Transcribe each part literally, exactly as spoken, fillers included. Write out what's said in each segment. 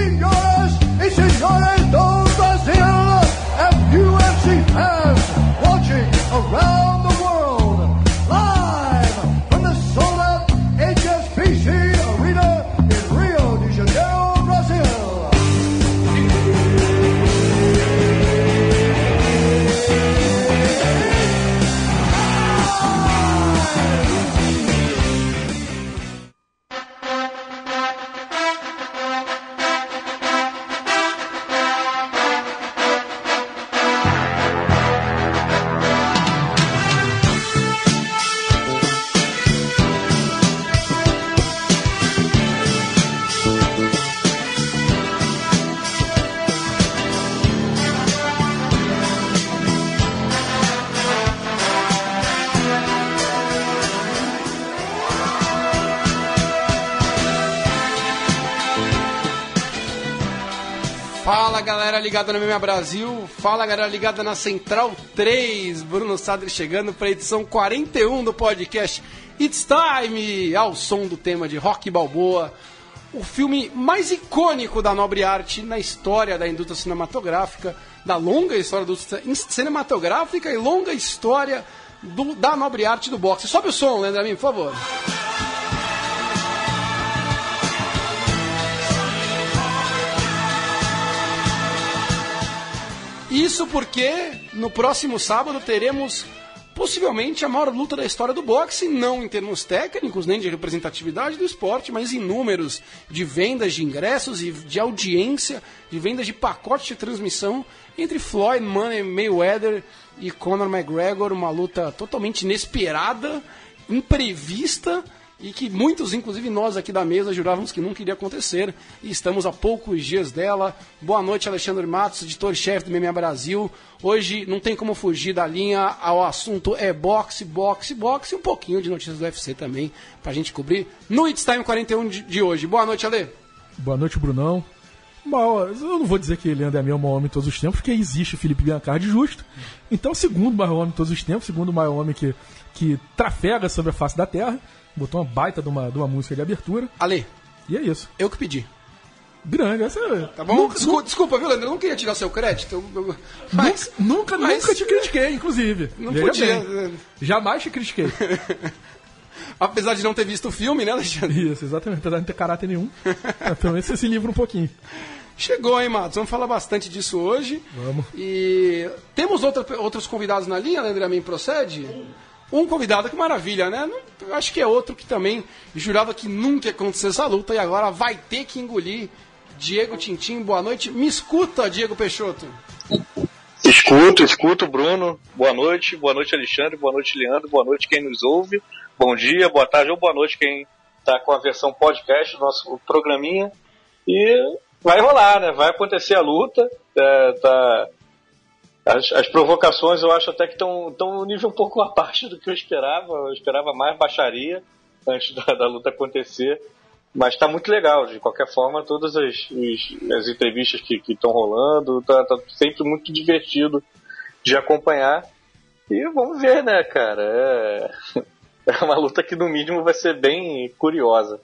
Senhoras e senhores do Brasil, and U F C fans watching around the world, live from the sold-out H S B C Arena in Rio de Janeiro, Brazil. Fala galera ligada no M M A Brasil, fala galera ligada na Central três, Bruno Sadler chegando para a edição quarenta e um do podcast It's Time, ao som do tema de Rocky Balboa, o filme mais icônico da nobre arte na história da indústria cinematográfica, da longa história da indústria cinematográfica e longa história do, da nobre arte do boxe. Sobe o som, Leandro Amin, por favor. Isso porque no próximo sábado teremos possivelmente a maior luta da história do boxe, não em termos técnicos, nem de representatividade do esporte, mas em números de vendas de ingressos e de audiência, de vendas de pacote de transmissão entre Floyd Money Mayweather e Conor McGregor, uma luta totalmente inesperada, imprevista, e que muitos, inclusive nós aqui da mesa, jurávamos que nunca iria acontecer, e estamos a poucos dias dela. Boa noite, Alexandre Matos, editor-chefe do M M A Brasil. Hoje não tem como fugir da linha, o assunto é boxe, boxe, boxe, e um pouquinho de notícias do U F C também, pra gente cobrir no It's Time quarenta e um de, de hoje. Boa noite, Ale. Boa noite, Brunão. Bom, eu não vou dizer que ele ainda é meu maior homem de todos os tempos, porque existe Felipe Biancardi justo. Então, segundo maior homem de todos os tempos, segundo maior homem que, que trafega sobre a face da terra. Botou uma baita de uma, de uma música de abertura. Ale. E é isso. Eu que pedi. Grande, essa é... Tá bom? Nunca, desculpa, desculpa, viu, Leandro? Eu não queria tirar seu crédito. Mas, nunca, mas, nunca te critiquei, inclusive. Não Veja podia. Bem. Jamais te critiquei. Apesar de não ter visto o filme, né, Alexandre? Isso, exatamente. Apesar de não ter caráter nenhum. É, pelo menos você se livra um pouquinho. Chegou, hein, Matos? Vamos falar bastante disso hoje. Vamos. E temos outra, outros convidados na linha, Leandro Amin, procede? Um convidado, que maravilha, né? Não, acho que é outro que também jurava que nunca ia acontecer essa luta e agora vai ter que engolir. Diego Tintim, boa noite. Me escuta, Diego Peixoto. Escuto, escuto, Bruno. Boa noite, boa noite, Alexandre, boa noite, Leandro, boa noite quem nos ouve. Bom dia, boa tarde ou boa noite quem está com a versão podcast do nosso programinha. E vai rolar, né? Vai acontecer a luta. É, tá... As, as provocações eu acho até que estão no nível um pouco abaixo do que eu esperava. Eu esperava mais baixaria antes da, da luta acontecer. Mas está muito legal. De qualquer forma, todas as, as, as entrevistas que estão rolando, tá, tá sempre muito divertido de acompanhar. E vamos ver, né, cara? É, é uma luta que no mínimo vai ser bem curiosa.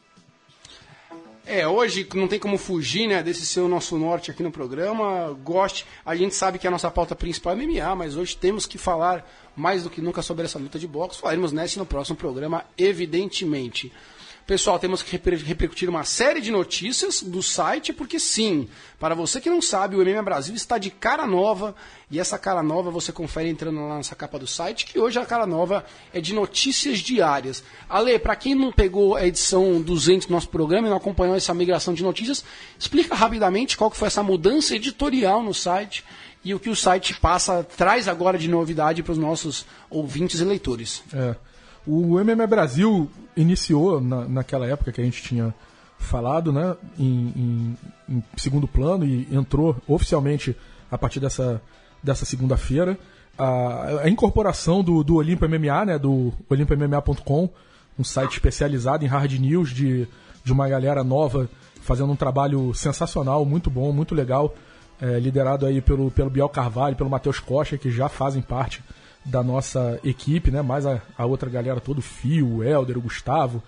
É, hoje não tem como fugir, né, desse ser o nosso norte aqui no programa. Goste, a gente sabe que a nossa pauta principal é M M A, mas hoje temos que falar mais do que nunca sobre essa luta de boxe. Falaremos nessa no próximo programa, evidentemente. Pessoal, temos que reper- repercutir uma série de notícias do site, porque sim, para você que não sabe, o M M A Brasil está de cara nova, e essa cara nova você confere entrando lá nessa capa do site, que hoje a cara nova é de notícias diárias. Ale, para quem não pegou a edição duzentos do nosso programa e não acompanhou essa migração de notícias, explica rapidamente qual que foi essa mudança editorial no site e o que o site passa, traz agora de novidade para os nossos ouvintes e leitores. É. O M M A Brasil iniciou na, naquela época que a gente tinha falado, né, em, em, em segundo plano, e entrou oficialmente a partir dessa, dessa segunda-feira a, a incorporação do, do Olimpo M M A, né, do olimpo m m a ponto com, um site especializado em hard news de, de uma galera nova fazendo um trabalho sensacional, muito bom, muito legal, é, liderado aí pelo, pelo Biel Carvalho, pelo Matheus Costa, que já fazem parte da nossa equipe, né? Mais a, a outra galera toda, o Fio, o Helder, o Gustavo,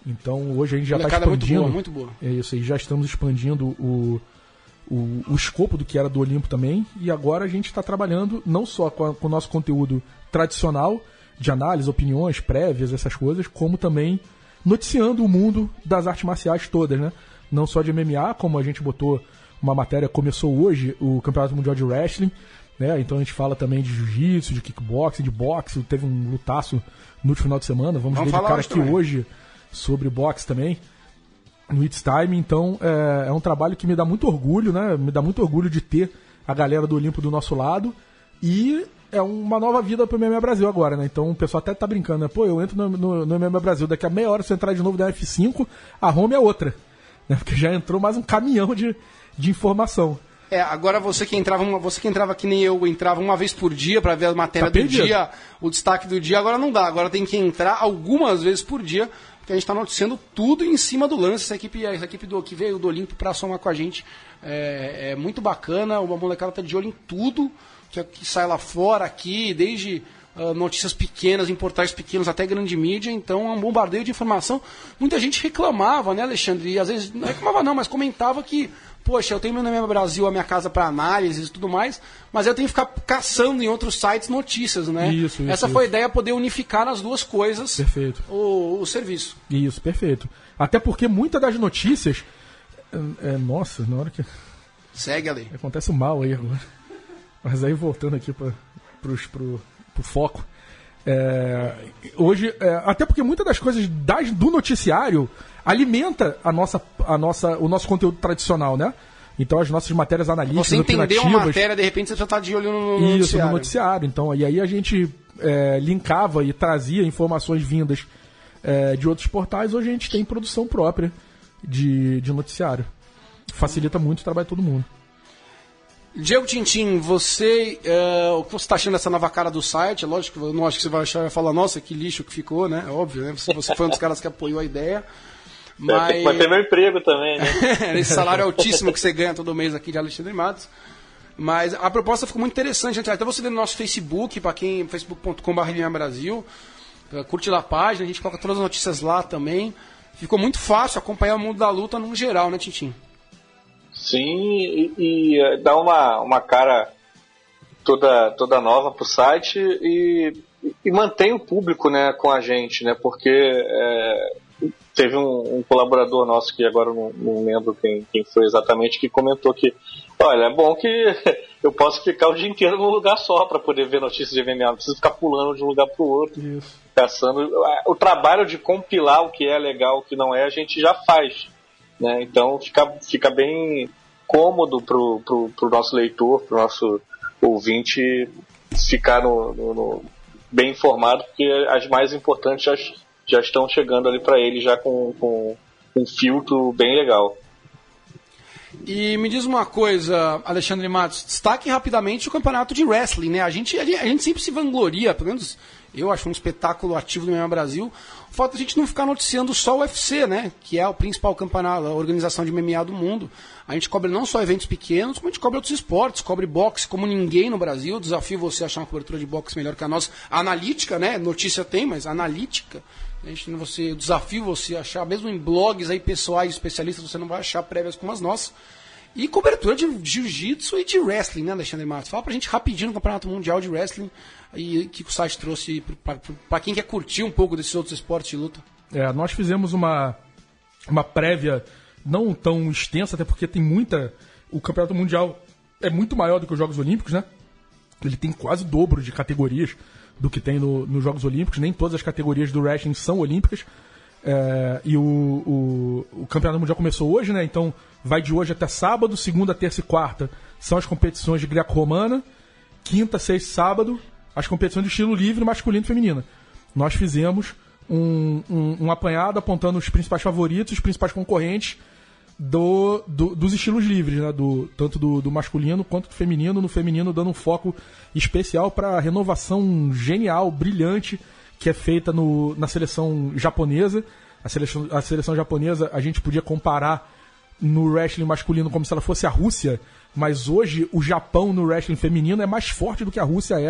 Então hoje a gente já está Molecada expandindo. muito boa, muito boa. É isso aí, já estamos expandindo o, o, o escopo do que era do Olimpo também. E agora a gente está trabalhando não só com, a, com o nosso conteúdo tradicional, de análise, opiniões, prévias, essas coisas, como também noticiando o mundo das artes marciais todas, né? Não só de M M A, como a gente botou uma matéria, começou hoje o Campeonato Mundial de Wrestling, né? Então a gente fala também de jiu-jitsu, de kickboxing, de boxe, teve um lutaço no último final de semana, vamos, vamos dedicar aqui também. Hoje sobre boxe também, no It's Time. Então é, é um trabalho que me dá muito orgulho, né? Me dá muito orgulho de ter a galera do Olimpo do nosso lado, e é uma nova vida pro M M A Brasil agora, né? Então o pessoal até tá brincando, né? Pô, eu entro no, no, no M M A Brasil, daqui a meia hora se eu entrar de novo da F cinco, a home é outra, né? Porque já entrou mais um caminhão de, de informação. É, agora você que entrava, uma, você que entrava que nem eu, entrava uma vez por dia para ver a matéria tá do perdido. dia, o destaque do dia, agora não dá, agora tem que entrar algumas vezes por dia, porque a gente está noticiando tudo em cima do lance. Essa equipe, essa equipe do, que veio do Olimpo para somar com a gente é, é muito bacana, uma molecada tá de olho em tudo que, que sai lá fora, aqui, desde uh, notícias pequenas, em portais pequenos até grande mídia, então é um bombardeio de informação. Muita gente reclamava, né, Alexandre? E às vezes, não reclamava não, mas comentava que poxa, eu tenho no M M A Brasil a minha casa para análise e tudo mais, mas eu tenho que ficar caçando em outros sites notícias, né? Isso, isso, Essa isso. foi a ideia, poder unificar nas duas coisas. Perfeito. O, o serviço. Isso, perfeito. Até porque muitas das notícias... É, nossa, na hora que... Segue ali. Acontece um mal aí agora. Mas aí voltando aqui para pro, pro foco. É, hoje, é, até porque muitas das coisas das, do noticiário alimenta a nossa, a nossa, o nosso conteúdo tradicional, né? Então as nossas matérias analíticas, você entendeu uma matéria, de repente você já está de olho no, no isso, noticiário. no noticiário. Então, e aí a gente é, linkava e trazia informações vindas é, de outros portais. Hoje a gente tem produção própria de, de noticiário. Facilita muito o trabalho de todo mundo. Diego Tintin, você, uh, o que você está achando dessa nova cara do site? Lógico que eu não acho que você vai achar, vai falar, nossa, que lixo que ficou, né? Óbvio, né? Você, você foi um dos caras que apoiou a ideia. Mas... Vai ter meu emprego também, né? Esse salário altíssimo que você ganha todo mês aqui de Alexandre Matos. Mas a proposta ficou muito interessante. Até você vê no nosso Facebook, para quem, facebook ponto com barra M M A Brasil, curte lá a página, a gente coloca todas as notícias lá também. Ficou muito fácil acompanhar o mundo da luta no geral, né, Tintin? Sim, e, e dá uma, uma cara toda, toda nova pro site e, e mantém o público, né, com a gente, né, porque é, teve um, um colaborador nosso, que agora não, não lembro quem, quem foi exatamente, que comentou que, olha, é bom que eu posso ficar o dia inteiro num lugar só para poder ver notícias de M M A, não preciso ficar pulando de um lugar pro outro, Isso. caçando. O trabalho de compilar o que é legal, o que não é, a gente já faz. Né? Então fica, fica bem cômodo pro, pro, pro nosso leitor, pro nosso ouvinte ficar no, no, no, bem informado, porque as mais importantes já, já estão chegando ali para ele já com, com um filtro bem legal. E me diz uma coisa, Alexandre Matos, destaque rapidamente o campeonato de wrestling, né? A gente, a gente sempre se vangloria, pelo menos eu acho um espetáculo ativo do M M A Brasil, o fato de a gente não ficar noticiando só o U F C, né? Que é o principal campeonato, a organização de M M A do mundo. A gente cobre não só eventos pequenos, como a gente cobre outros esportes, cobre boxe como ninguém no Brasil. Desafio você achar uma cobertura de boxe melhor que a nossa. Analítica, né? Notícia tem, mas analítica. A gente, você, desafio você achar, mesmo em blogs aí pessoais, especialistas, você não vai achar prévias como as nossas. E cobertura de jiu-jitsu e de wrestling, né, Alexandre Matos? Fala pra gente rapidinho no Campeonato Mundial de Wrestling e o que o site trouxe para quem quer curtir um pouco desses outros esportes de luta. É, nós fizemos uma, uma prévia não tão extensa, até porque tem muita... O Campeonato Mundial é muito maior do que os Jogos Olímpicos, né? Ele tem quase o dobro de categorias do que tem no, nos Jogos Olímpicos. Nem todas as categorias do wrestling são olímpicas. É, e o, o, o Campeonato Mundial começou hoje, né? Então vai de hoje até sábado, segunda, terça e quarta são as competições de greco-romana, quinta, sexta e sábado as competições de estilo livre, masculino e feminino. Nós fizemos um, um, um apanhado apontando os principais favoritos, os principais concorrentes do, do, dos estilos livres, né? do, tanto do, do masculino quanto do feminino. No feminino dando um foco especial para a renovação genial, brilhante, que é feita no, na seleção japonesa. A seleção, a seleção japonesa a gente podia comparar no wrestling masculino como se ela fosse a Rússia, mas hoje o Japão no wrestling feminino é mais forte do que a Rússia é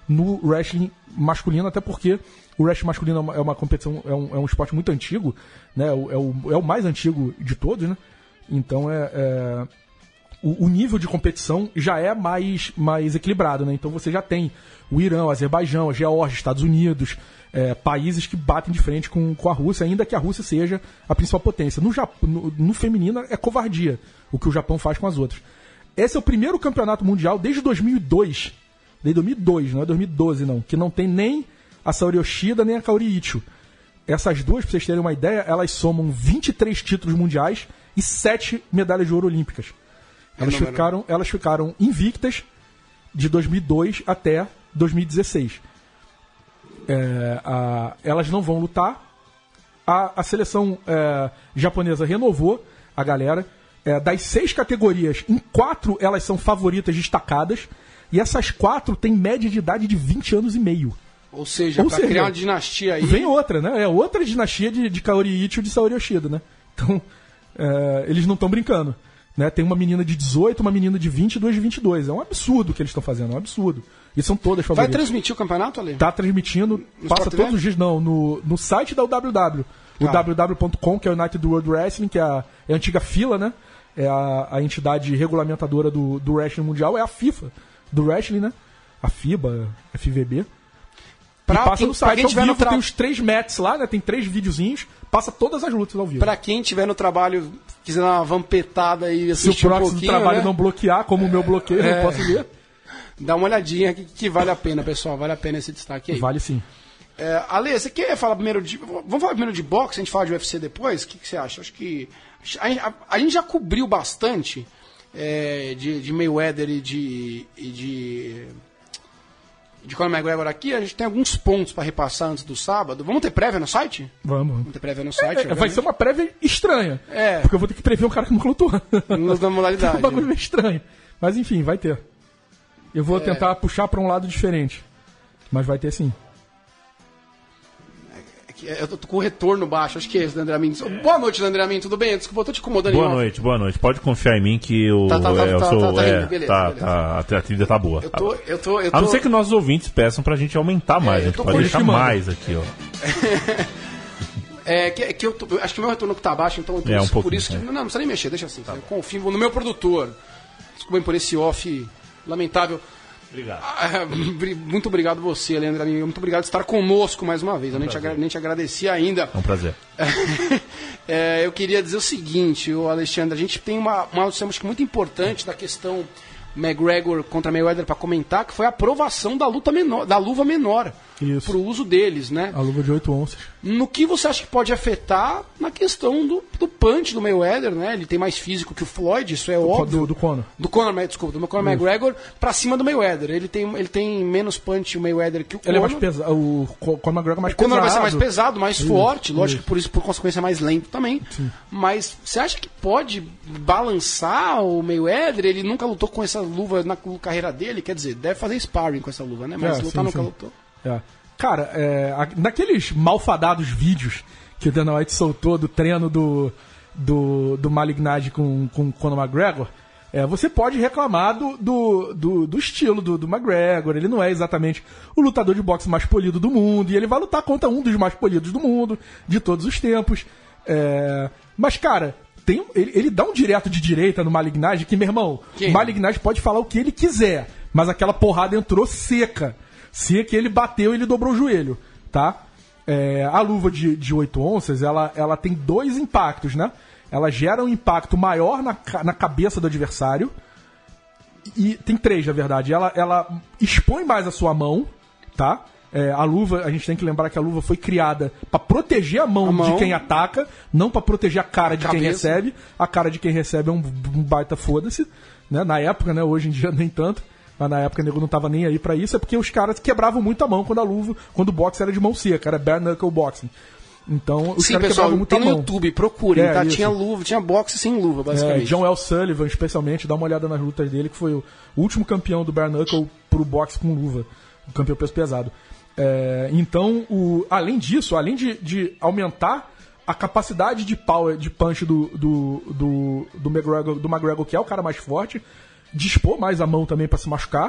no wrestling masculino, até porque o wrestling masculino é uma competição, é um, é um esporte muito antigo, né? É o, é o mais antigo de todos, né? Então é, é o, o nível de competição já é mais, mais equilibrado, né? Então você já tem o Irã, o Azerbaijão, a Geórgia, Estados Unidos, é, países que batem de frente com, com a Rússia, ainda que a Rússia seja a principal potência. No, Japão, no, no feminino é covardia o que o Japão faz com as outras. Esse é o primeiro campeonato mundial desde dois mil e dois, desde dois mil e dois, não é dois mil e doze não, que não tem nem a Saori Yoshida nem a Kaori Icho. Essas duas, pra vocês terem uma ideia, elas somam vinte e três títulos mundiais e sete medalhas de ouro olímpicas. Elas, é ficaram, elas ficaram invictas de dois mil e dois até dois mil e dezesseis. É, a, elas não vão lutar. A, a seleção é, japonesa renovou a galera. É, das seis categorias, em quatro elas são favoritas destacadas. E essas quatro têm média de idade de vinte anos e meio. Ou seja, Ou pra seja, criar uma dinastia aí... Vem outra, né? É outra dinastia de, de Kaori Icho e de Saori Yoshida, né? Então, é, eles não estão brincando. Né? Tem uma menina de dezoito, uma menina de vinte e duas de vinte e dois. É um absurdo o que eles estão fazendo, é um absurdo. E são todas favoritas. Vai transmitir o campeonato, Ale? Tá transmitindo, No passa Sport todos T V? os dias, não, no, no site da U W W. O Ah. W W ponto com, que é o United World Wrestling, que é a, é a antiga fila, né? É a, a entidade regulamentadora do, do wrestling mundial, é a FIFA do wrestling, né? A FIBA, F V B. Pra e passa quem- no pra site quem ao tiver vivo, no tra- tem os três matches lá, né? Tem três videozinhos, passa todas as lutas ao vivo. Pra quem tiver no trabalho, quiser dar uma vampetada e Se o assistir um proxy do pouquinho, trabalho né? não bloquear, como o meu bloqueio, É. não posso ver. Dá uma olhadinha que, que vale a pena, pessoal. Vale a pena esse destaque aí. Vale sim. É, Ale, você quer falar primeiro de... Vamos falar primeiro de boxe, a gente fala de U F C depois? O que, que você acha? Acho que... A, a- a gente já cobriu bastante é, de, de Mayweather e de... E de de Conor McGregor aqui, a gente tem alguns pontos para repassar antes do sábado. Vamos ter prévia no site? Vamos. Vamos ter prévia no site, É, vai obviamente. ser uma prévia estranha. É. Porque eu vou ter que prever um cara que nunca lutou. Nos da modalidade. É um bagulho meio estranho. Mas enfim, vai ter. Eu vou tentar puxar pra um lado diferente. Mas vai ter sim. Eu tô com o retorno baixo, acho que é esse, André Amin. Boa noite, André Amin, tudo bem? Desculpa, eu tô te incomodando. Boa em off. noite, boa noite. Pode confiar em mim que eu, Tá, tá, tá, é, eu tá, sou. tá, tá é, indo, beleza, tá, beleza. tá, a trilha tá boa. Eu tô, eu tô, eu tô... A não ser que nossos ouvintes peçam pra gente aumentar mais. É, a eu gente tô pode deixar confirmando. mais aqui, ó. É, que, que eu, tô, eu acho que o meu retorno tá baixo, então eu tô, É, um por pouquinho, isso que... é. Não, não precisa nem mexer, deixa assim. Eu confio no meu produtor. Desculpem por esse off lamentável. Obrigado. Ah, muito obrigado você, Leandro Amin. Muito obrigado por estar conosco mais uma vez. Eu nem te, agra- nem te agradeci ainda. É um prazer. É, eu queria dizer o seguinte, o Alexandre, a gente tem uma, uma notícia acho que muito importante da questão McGregor contra Mayweather para comentar, que foi a aprovação da luta menor, da luva menor Isso. para o uso deles, né? A luva de oito onças. No que você acha que pode afetar na questão do, do punch do Mayweather, né? Ele tem mais físico que o Floyd, isso é óbvio. Do, do Conor. Do Conor, desculpa, do Conor McGregor pra cima do Mayweather. Ele tem, ele tem menos punch o Mayweather que o Ele é Conor. mais pesado. O Co- Conor McGregor é mais O Conor pesado. vai ser mais pesado, mais Isso, forte, lógico isso. que por isso, por consequência, mais lento também. Mas você acha que pode balançar o Mayweather? Ele nunca lutou com essa luva na carreira dele, quer dizer, deve fazer sparring com essa luva, né? Mas É, lutar sim, nunca sim. lutou. É. Cara, é, a- naqueles malfadados vídeos que o Dana White soltou do treino do, do, do Malignaggi com, com Conor McGregor, é, você pode reclamar do, do, do, do estilo do, do McGregor. Ele não é exatamente o lutador de boxe mais polido do mundo, e ele vai lutar contra um dos mais polidos do mundo, de todos os tempos. É, mas, cara, tem, ele, ele dá um direto de direita no Malignaggi que, meu irmão, Quem? o Malignaggi pode falar o que ele quiser, mas aquela porrada entrou seca. Se que ele bateu, ele dobrou o joelho, tá? É, a luva de, de oito onças, ela, ela tem dois impactos, né? Ela gera um impacto maior na, ca- na cabeça do adversário. E tem três, na verdade. Ela, ela expõe mais a sua mão, tá? É, a luva, a gente tem que lembrar que a luva foi criada pra proteger a mão, A mão. de quem ataca, não pra proteger a cara de quem Cabeça. recebe. A cara de quem recebe é um, um baita foda-se, né? Na época, né? Hoje em dia nem tanto. Mas na época o nego não tava nem aí pra isso, é porque os caras quebravam muito a mão quando a luva, quando o boxe era de mão seca, era bare knuckle boxing. Então os Sim, caras pessoal, quebravam muito tem a no mão. YouTube, procurem, É, tá? isso. Tinha luva, tinha boxe sem luva, É, basicamente. John L. Sullivan, especialmente, dá uma olhada nas lutas dele, que foi o último campeão do bare knuckle pro boxe com luva, o campeão peso pesado. É, então, o, além disso, além de, de aumentar a capacidade de power, de punch do, do, do, do, McGregor, do McGregor, que é o cara mais forte, dispor mais a mão também pra se machucar.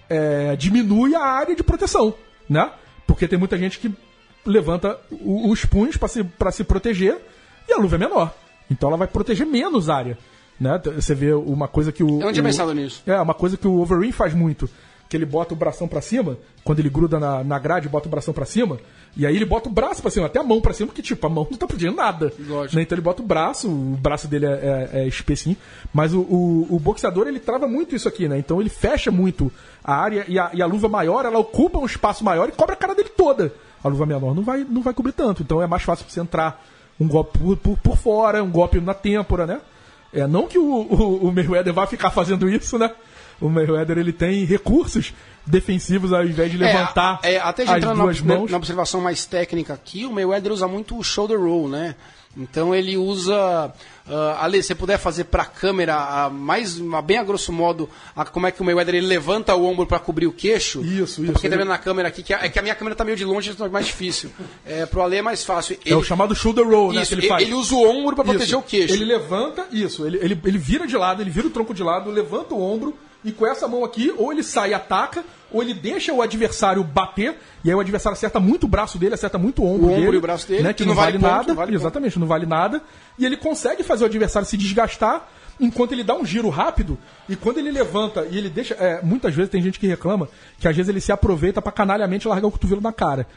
é, diminui a área de proteção, né? Porque tem muita gente que levanta o- os punhos para se, pra se proteger e a luva é menor. Então ela vai proteger menos área, né? Você vê uma coisa que o... Eu não tinha o- pensado nisso. É, uma coisa que o Wolverine faz muito, que ele bota o bração pra cima, quando ele gruda na, na grade, bota o bração pra cima, e aí ele bota o braço pra cima, até a mão pra cima, porque, tipo, a mão não tá protegendo nada. Lógico. Né? Então ele bota o braço, o braço dele é, é, é espessinho, mas o, o, o boxeador, ele trava muito isso aqui, né? Então ele fecha muito a área, e a, e a luva maior, ela ocupa um espaço maior e cobre a cara dele toda. A luva menor não vai, não vai cobrir tanto, então é mais fácil pra você entrar um golpe por, por, por fora, um golpe na têmpora, né? É, não que o, o, o Mayweather vá ficar fazendo isso, né? O Mayweather, ele tem recursos defensivos ao invés de levantar É, é, até já as entrando duas na, mãos. na observação mais técnica aqui, o Mayweather usa muito o shoulder roll, né? Então ele usa... Uh, Ale, se você puder fazer pra câmera, a mais, a, bem a grosso modo, a, como é que o Mayweather ele levanta o ombro pra cobrir o queixo. Isso, isso. Pra quem tá Ele- vendo na câmera aqui, que a, é que a minha câmera tá meio de longe, então é mais difícil. É, pro Ale é mais fácil. É o chamado shoulder roll, né? Isso, Que ele ele, faz. ele usa o ombro pra proteger Isso. o queixo. Ele levanta, isso, ele, ele, ele vira de lado, ele vira o tronco de lado, levanta o ombro e com essa mão aqui, ou ele sai e ataca, ou ele deixa o adversário bater, e aí o adversário acerta muito o braço dele, acerta muito o ombro O ombro dele. e o braço dele, né, que que não não vale, vale ponto, nada. não vale ponto. Exatamente, não vale nada. E ele consegue fazer o adversário se desgastar enquanto ele dá um giro rápido, e quando ele levanta e ele deixa. É, muitas vezes tem gente que reclama que às vezes ele se aproveita pra canalhamente largar o cotovelo na cara.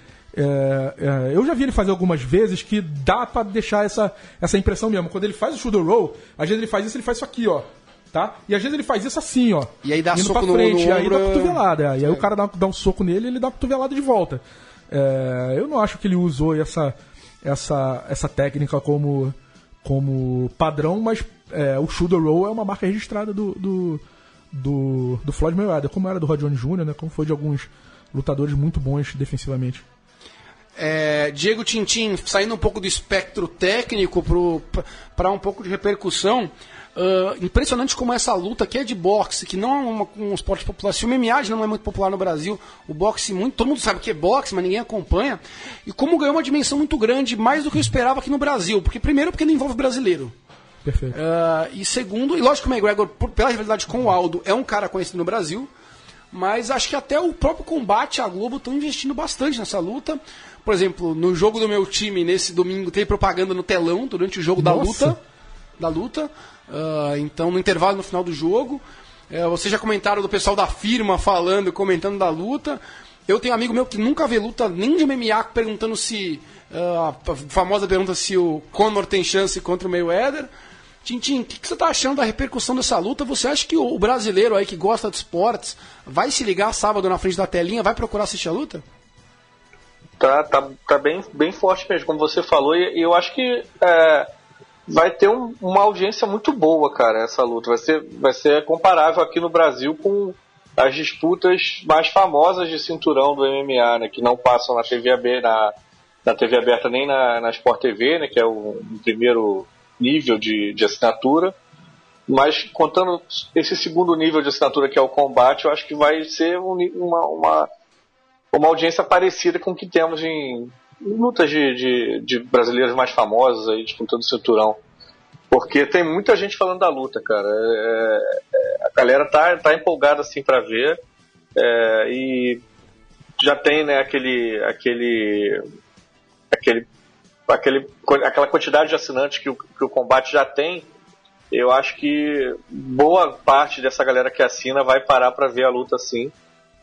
É, é, eu já vi ele fazer algumas vezes que dá pra deixar essa, essa impressão mesmo. Quando ele faz o shoulder roll, às vezes ele faz isso, ele faz isso aqui, ó. Tá? E às vezes ele faz isso assim, ó. E aí dá indo soco pra no- frente, no e aí ombro, dá cotovelada. É. E aí é. o cara dá, dá um soco nele e ele dá cotovelada de volta. É, eu não acho que ele usou essa, essa, essa técnica como, como padrão, mas é, o shoulder roll é uma marca registrada do, do, do, do Floyd Mayweather, como era do Roy Jones Júnior, né? Como foi de alguns lutadores muito bons defensivamente. É, Diego Tintin, saindo um pouco do espectro técnico para um pouco de repercussão, uh, impressionante como essa luta que é de boxe, que não é uma, um esporte popular, se o M M A já não é muito popular no Brasil, o boxe, muito, todo mundo sabe que é boxe, mas ninguém acompanha, e como ganhou uma dimensão muito grande, mais do que eu esperava aqui no Brasil, porque primeiro porque não envolve brasileiro. Perfeito. Uh, e segundo, e lógico que o McGregor, por- pela rivalidade com o Aldo, é um cara conhecido no Brasil, mas acho que até o próprio combate, a Globo estão investindo bastante nessa luta. Por exemplo, no jogo do meu time, nesse domingo, teve propaganda no telão durante o jogo da Nossa. luta. Da luta. Uh, então, no intervalo, no final do jogo. Uh, vocês já comentaram do pessoal da firma falando, comentando da luta. Eu tenho um amigo meu que nunca vê luta nem de M M A, perguntando se... Uh, a famosa pergunta se o Conor tem chance contra o Mayweather. Tintin, o que, que você está achando da repercussão dessa luta? Você acha que o brasileiro aí que gosta de esportes vai se ligar sábado na frente da telinha, vai procurar assistir a luta? Tá, tá, tá bem, bem forte mesmo, como você falou, e, e eu acho que é, vai ter um- uma audiência muito boa, cara, essa luta. Vai ser, vai ser comparável aqui no Brasil com as disputas mais famosas de cinturão do M M A, né, que não passam na T V aberta, na, na T V aberta nem na, na Sport T V, né, que é o, o primeiro nível de, de assinatura. Mas contando esse segundo nível de assinatura, que é o combate, eu acho que vai ser um ni- uma, uma, uma audiência parecida com o que temos em, em lutas de, de, de brasileiros mais famosos aí, disputando o cinturão. Porque tem muita gente falando da luta, cara. É, é, a galera tá, tá empolgada assim pra ver. É, e já tem, né, aquele, aquele, aquele, aquele, aquela quantidade de assinantes que o, que o combate já tem. Eu acho que boa parte dessa galera que assina vai parar para ver a luta assim.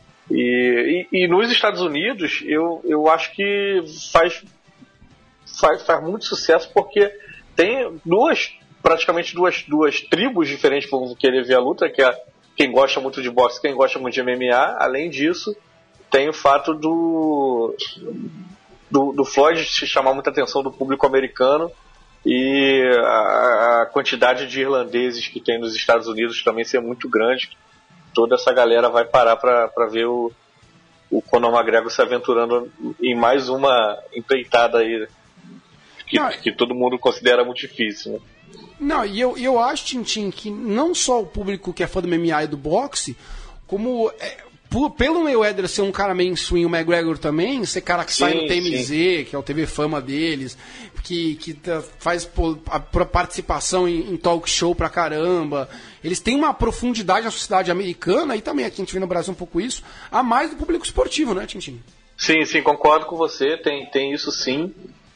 E, e, e nos Estados Unidos, eu, eu acho que faz, faz, faz muito sucesso porque tem duas, praticamente duas, duas tribos diferentes que vão querer ver a luta, que é quem gosta muito de boxe, quem gosta muito de M M A. Além disso, tem o fato do, do, do Floyd se chamar muita atenção do público americano. E a, a quantidade de irlandeses que tem nos Estados Unidos também ser muito grande. Toda essa galera vai parar para ver o, o Conor McGregor se aventurando em mais uma empreitada aí que, Não, que todo mundo considera muito difícil, né? Não, e eu, e eu acho, Tintin, que não só o público que é fã do M M A e do boxe, como é, por, pelo Mayweather ser um cara mainstream, o McGregor também, ser cara que sai Sim, no T M Z, sim. que é o T V Fama deles, que, que tá- faz pô, a, a participação em, em talk show pra caramba. Eles têm uma profundidade na sociedade americana, e também aqui a gente vê no Brasil um pouco isso, a mais do público esportivo, né, Tintin? Sim, sim, concordo com você, tem, tem isso sim.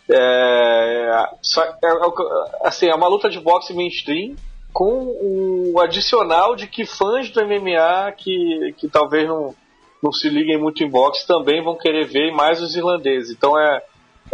É, só, é, é, assim, é uma luta de boxe mainstream com o adicional de que fãs do M M A que, que talvez não, não se liguem muito em boxe também vão querer ver, e mais os irlandeses. Então é,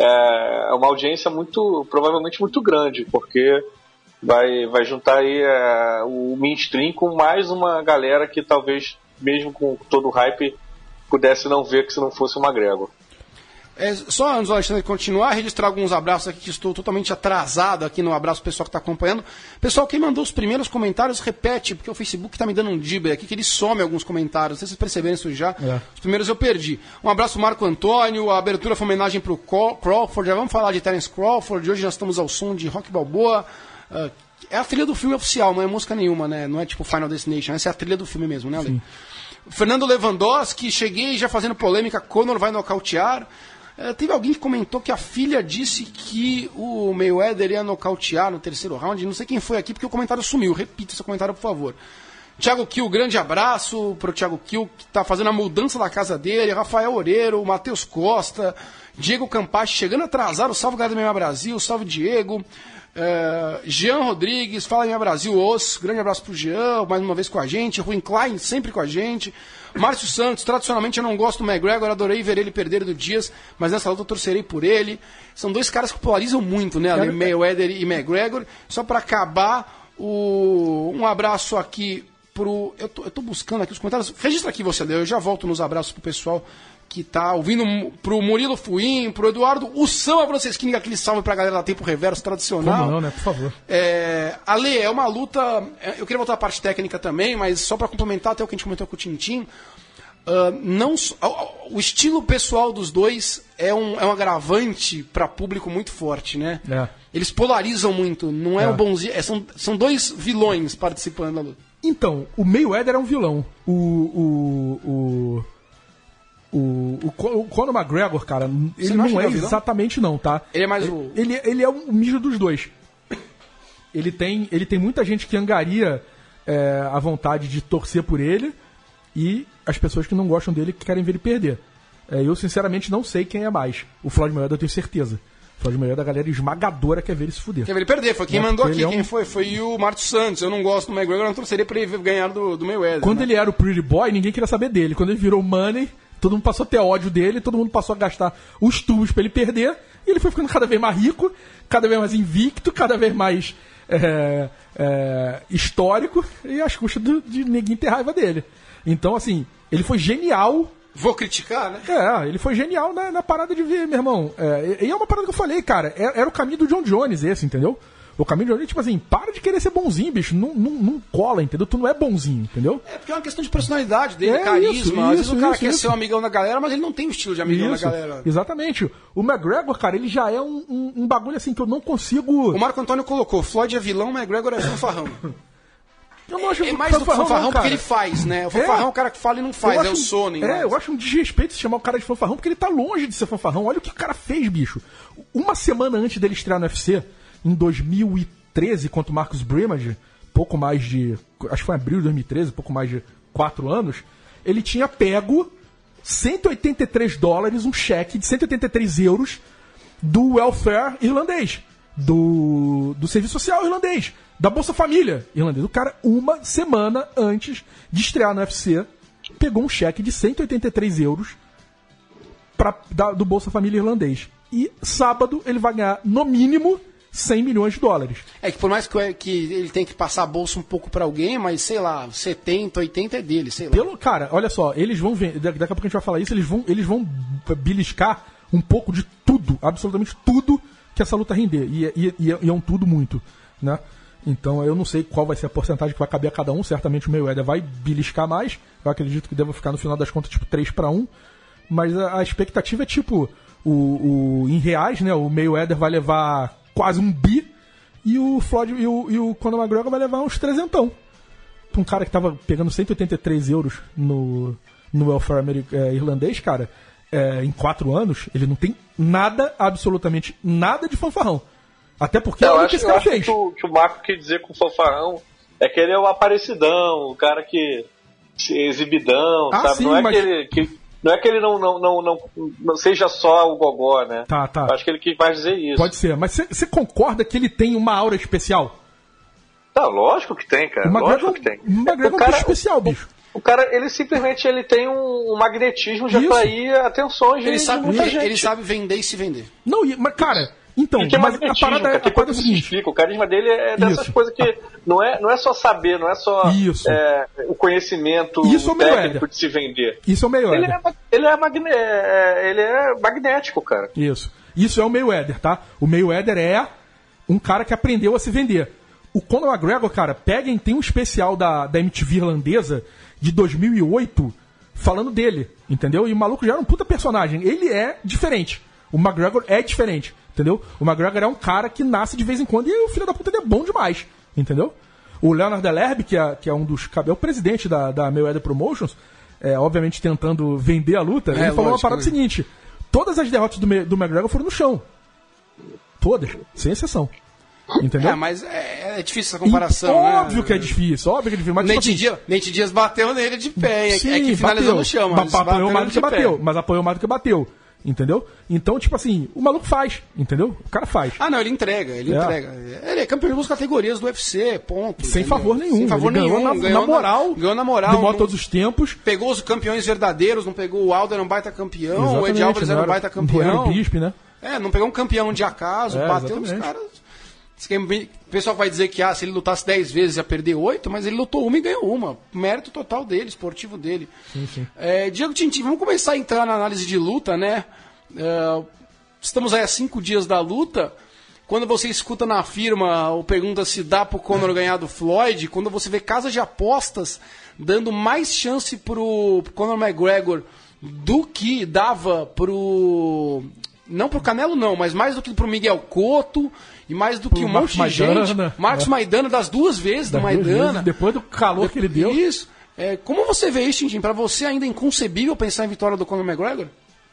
é uma audiência muito, provavelmente muito grande, porque vai, vai juntar aí é, o mainstream com mais uma galera que talvez, mesmo com todo o hype, pudesse não ver que se não fosse o McGregor. É, só antes do Alexandre continuar, registrar alguns abraços aqui, que estou totalmente atrasado aqui no abraço pessoal que está acompanhando. Pessoal, quem mandou os primeiros comentários, repete, porque o Facebook está me dando um dibber aqui, que ele some alguns comentários. Não sei se vocês perceberam isso já. É. Os primeiros eu perdi. Um abraço, Marco Antônio. A abertura foi uma homenagem para o Crawford. Já vamos falar de Terence Crawford. Hoje nós estamos ao som de Rock Balboa. Uh, é a trilha do filme oficial, não é música nenhuma, né? Não é tipo Final Destination. Essa é a trilha do filme mesmo, né, Ale? Fernando Lewandowski, cheguei já fazendo polêmica, Conor vai nocautear. Uh, teve alguém que comentou que a filha disse que o Mayweather ia nocautear no terceiro round. Não sei quem foi aqui, porque o comentário sumiu. Repita esse comentário, por favor. Thiago Kiel, grande abraço para o Thiago Kiel, que está fazendo a mudança da casa dele. Rafael Oreiro, Matheus Costa, Diego Campachi, chegando atrasado. Salve, galera do M M A Brasil. Salve, Diego. Uh, Jean Rodrigues, fala M M A Brasil, os. Grande abraço pro Jean, mais uma vez com a gente. Rui Klein, sempre com a gente. Márcio Santos, tradicionalmente eu não gosto do McGregor, adorei ver ele perder do Dias, mas nessa luta eu torcerei por ele. São dois caras que polarizam muito, né? Ali, Mayweather e McGregor. Só para acabar, o... um abraço aqui pro. Eu tô, eu tô buscando aqui os comentários. Registra aqui você, Leo, eu já volto nos abraços pro pessoal que tá ouvindo, pro Murilo Fuim, pro Eduardo, o Samba Francisquini, aquele salve pra galera da Tempo Reverso tradicional. Como não, né? Por favor. É, Ale, é uma luta. Eu queria voltar à parte técnica também, mas só pra complementar até o que a gente comentou com o Tintin. Uh, não, o estilo pessoal dos dois é um, é um agravante pra público muito forte, né? É. Eles polarizam muito, não é, é. um bonzinho. É, são, são dois vilões participando da luta. Então, o Mayweather é um vilão. O. o, o... O, o, o Conor McGregor, cara, ele não, não é exatamente não, tá? Ele é mais o... Ele, ele é um misto dos dois. Ele tem, ele tem muita gente que angaria é, a vontade de torcer por ele e as pessoas que não gostam dele que querem ver ele perder. É, eu, sinceramente, não sei quem é mais. O Floyd Mayweather eu tenho certeza. O Floyd Mayweather, a galera esmagadora quer ver ele se fuder. Quer ver ele perder, foi quem é, mandou aqui, é um... quem foi? Foi o Márcio Santos. Eu não gosto do McGregor, eu não torceria pra ele ganhar do, do Mayweather. Quando né? ele era o Pretty Boy, ninguém queria saber dele. Quando ele virou Money... Todo mundo passou a ter ódio dele, todo mundo passou a gastar os tubos pra ele perder, e ele foi ficando cada vez mais rico, cada vez mais invicto, cada vez mais é, é, histórico, e às custas do, de ninguém ter raiva dele. Então, assim, ele foi genial. Vou criticar, né? É, ele foi genial na, na parada de ver, meu irmão. É, e é uma parada que eu falei, cara, era, era o caminho do John Jones esse, entendeu? O caminho de Jones, tipo assim, para de querer ser bonzinho, bicho. Não, não, não cola, entendeu? Tu não é bonzinho, entendeu? É porque é uma questão de personalidade dele, é carisma. Isso, Às vezes isso, o cara isso, quer isso. ser um amigão da galera, mas ele não tem o estilo de amigão isso, da galera. Exatamente. O McGregor, cara, ele já é um, um, um bagulho assim que eu não consigo... O Marco Antônio colocou, Floyd é vilão, McGregor é fanfarrão. Eu não acho é mais do fanfarrão, fanfarrão porque ele faz, né? O fanfarrão é o cara que fala e não faz, é o Sony. É, eu acho um desrespeito se chamar o cara de fanfarrão, porque ele tá longe de ser fanfarrão. Olha o que o cara fez, bicho. Uma semana antes dele estrear no U F C, em dois mil e treze, contra o Marcus Brimage, pouco mais de... Acho que foi em abril de dois mil e treze, pouco mais de quatro anos, ele tinha pego cento e oitenta e três dólares, um cheque de cento e oitenta e três euros do welfare irlandês, do, do serviço social irlandês, da Bolsa Família irlandês. O cara, uma semana antes de estrear no U F C, pegou um cheque de cento e oitenta e três euros pra, da, do Bolsa Família irlandês. E sábado ele vai ganhar, no mínimo, cem milhões de dólares. É que por mais que, que ele tenha que passar a bolsa um pouco pra alguém, mas sei lá, setenta, oitenta é dele, sei lá. Pelo, cara, olha só, eles vão ver, daqui a pouco a gente vai falar isso, eles vão, eles vão beliscar um pouco de tudo, absolutamente tudo que essa luta render. E, e, e, e é um tudo muito, né? Então eu não sei qual vai ser a porcentagem que vai caber a cada um, certamente o Mayweather vai beliscar mais, eu acredito que deva ficar no final das contas tipo três para um, mas a, a expectativa é tipo, o, o, em reais, né, o Mayweather vai levar quase um bi, e o Floyd e o, e o Conor McGregor vai levar uns trezentão. Um cara que tava pegando cento e oitenta e três euros no, no welfare ameri- é, irlandês, cara, é, em quatro anos, ele não tem nada, absolutamente nada de fanfarrão. Até porque Eu é o acho, que esse eu cara acho fez. que, o, que o Marco quer dizer com o fanfarrão é que ele é o aparecidão, o cara que se exibidão, Ah, sabe? sim, não é mas- que ele, que, não é que ele não, não, não, não, não seja só o gogó, né? Tá, tá. Eu acho que ele quis mais dizer isso. Pode ser, mas você concorda que ele tem uma aura especial? Tá, lógico que tem, cara. O McGregor, Lógico que tem. o McGregor é um cara, bicho especial, bicho. O cara, ele simplesmente ele tem um, um magnetismo de Isso. atrair atenções de, Ele de sabe, muita ele, gente. ele sabe vender e se vender. Não, e- mas cara, então, Ele tem mas a magnetismo, parada, é- cara, a tem parada é coisa o que se seguinte. explica. O carisma dele é dessas Isso. coisas que não é, não é só saber, não é só Isso. é, o conhecimento Isso é o técnico Mayweather. de se vender. Isso é o Mayweather. Ele é, ma- ele, é magne, é, ele é magnético, cara. Isso. Isso é o Mayweather, tá? O Mayweather é um cara que aprendeu a se vender. O Conor McGregor, cara, peguem, tem um especial da, da M T V irlandesa de dois mil e oito falando dele, entendeu? E o maluco já era um puta personagem. Ele é diferente. O McGregor é diferente, entendeu? O McGregor é um cara que nasce de vez em quando e o filho da puta dele é bom demais, entendeu? O Leonard Delerbe, que é, que é um dos... É o presidente da, da Mayweather Promotions, é, obviamente tentando vender a luta, ele falou uma lógico, parada né? seguinte: todas as derrotas do, Ma- do McGregor foram no chão. Todas, sem exceção. Entendeu? É, mas é, é difícil essa comparação, E né? óbvio que é difícil, óbvio que é difícil. Mas, tipo Nate, assim, Dias, Nate Dias bateu nele de pé, é, sim, é que finalizou bateu, no chão, mas mas apoiou bateu mais do que de pé. bateu, mas apoiou mais do que bateu, entendeu? Então, tipo assim, o maluco faz, entendeu? O cara faz. Ah, não, ele entrega, ele É. entrega. Ele é campeão de duas categorias do U F C, ponto. Sem entendeu? favor nenhum. Sem favor Ele nenhum. ganhou na, ganhou na moral, ganhou na moral. do modo não- todos os tempos. Pegou os campeões verdadeiros, não pegou o Aldo, era um baita campeão, o Exatamente, Ed Alvarez era não um baita não era campeão. o Bispe, né? É, não pegou um campeão de acaso, É, bateu nos exatamente. caras. O pessoal vai dizer que ah, se ele lutasse dez vezes ia perder oito, mas ele lutou uma e ganhou uma. Mérito total dele, esportivo dele. Sim, sim. É, Diego Tintin, vamos começar a entrar na análise de luta, né? É, estamos aí há cinco dias da luta. Quando você escuta na firma ou pergunta se dá pro Conor ganhar do Floyd, quando você vê casas de apostas dando mais chance pro, pro Conor McGregor do que dava pro... Não pro Canelo não, mas mais do que pro Miguel Cotto e mais do que um Marcos monte de Maidana, gente. Marcos é. Maidana das duas vezes Das do duas Maidana. vezes, depois do calor que ele deu. Isso. É, como você vê isso, Tintin? Pra você ainda é inconcebível pensar em vitória do Conor McGregor?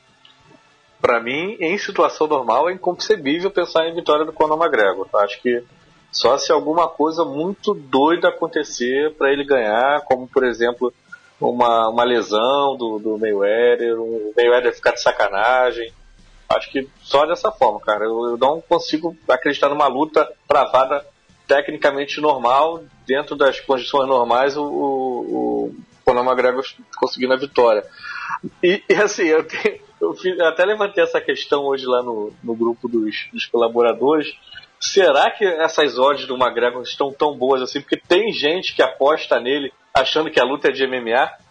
Pra mim, em situação normal, é inconcebível pensar em vitória do Conor McGregor. Eu acho que só se alguma coisa muito doida acontecer pra ele ganhar, como por exemplo uma, uma lesão do, do Mayweather, o Mayweather ficar de sacanagem. Acho que só dessa forma, cara. Eu, eu não consigo acreditar numa luta travada tecnicamente normal, dentro das condições normais, o, o, o Conor McGregor conseguindo a vitória. E, e assim, eu, tenho, eu, fiz, eu até levantei essa questão hoje lá no, no grupo dos, dos colaboradores. Será que essas odds do McGregor estão tão boas assim? Porque tem gente que aposta nele achando que a luta é de M M A.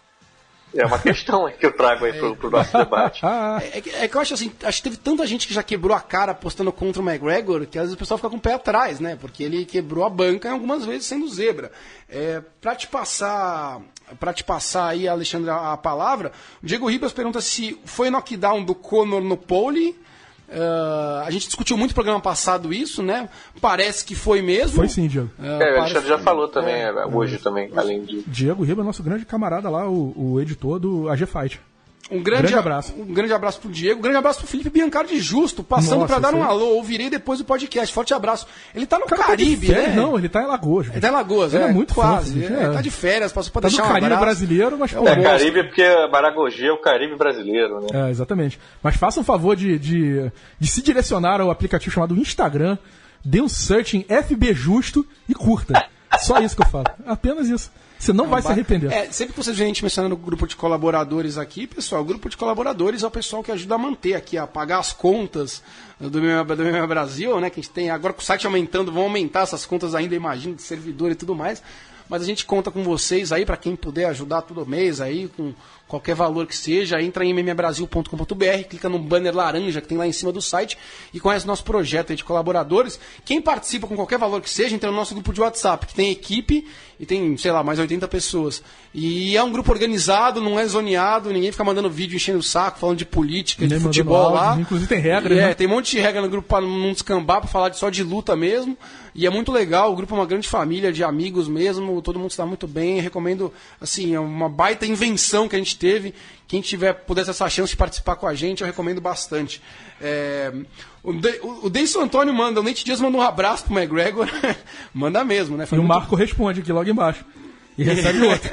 É uma questão que eu trago aí pro, pro nosso debate. Ah, É, é que- é que eu acho assim, acho que teve tanta gente que já quebrou a cara apostando contra o McGregor, que às vezes o pessoal fica com o pé atrás, né? Porque ele quebrou a banca em algumas vezes sendo zebra. É, pra te passar, para te passar aí, Alexandre, a, a palavra, o Diego Ribas pergunta se foi knockdown do Conor no pole. Uh, a gente discutiu muito no programa passado isso, né? Parece que foi mesmo. foi sim, Diego. Uh, É, o parece- Alexandre já falou também, é. é, hoje também, além de... Diego Riba é nosso grande camarada lá, o, o editor do A G Fight. Um grande, Grande abraço. Um grande abraço pro Diego, um grande abraço pro Felipe Biancardi Justo, passando Nossa, pra dar isso um aí. alô, ouvirei depois do podcast. Forte abraço. Ele tá no O cara tá de Caribe, férias, né? Não, ele tá em Alagoas. Ele tá em Lagoas, Ele é, é muito quase. fofo, É, é. Tá de férias, passou pra Tá no deixar um Caribe abraço. brasileiro, mas É pô, um É, monstro. Caribe porque Maragogi é o Caribe brasileiro, né? É, exatamente. Mas faça um favor de, de, de se direcionar ao aplicativo chamado Instagram, dê um search em F B Justo e curta. Só isso que eu falo. Apenas isso. Você não vai se arrepender. É, sempre que vocês veem a gente mencionando o grupo de colaboradores aqui, pessoal, o grupo de colaboradores é o pessoal que ajuda a manter aqui, a pagar as contas do meu, do meu Brasil, né? Que a gente tem agora com o site aumentando, vão aumentar essas contas ainda, imagino, de servidor e tudo mais. Mas a gente conta com vocês aí, para quem puder ajudar todo mês aí, com qualquer valor que seja, entra em m m brasil ponto com ponto b r, clica no banner laranja que tem lá em cima do site e conhece o nosso projeto aí de colaboradores. Quem participa com qualquer valor que seja, entra no nosso grupo de WhatsApp, que tem equipe e tem, sei lá, mais oitenta pessoas. E é um grupo organizado, não é zoneado, ninguém fica mandando vídeo enchendo o saco, falando de política, Nem de futebol áudio, lá. inclusive tem regra, E né? É, tem um monte de regra no grupo pra não descambar, pra falar de- só de luta mesmo. E é muito legal, o grupo é uma grande família de amigos mesmo, todo mundo se dá muito bem. Recomendo, assim, é uma baita invenção que a gente teve. Quem tiver, pudesse essa chance de participar com a gente, eu recomendo bastante. É, o, De, o Deison Antônio manda, o Nate Diaz manda um abraço pro McGregor. Manda mesmo, né? Foi E o muito- Marco responde aqui logo embaixo. E recebe outro.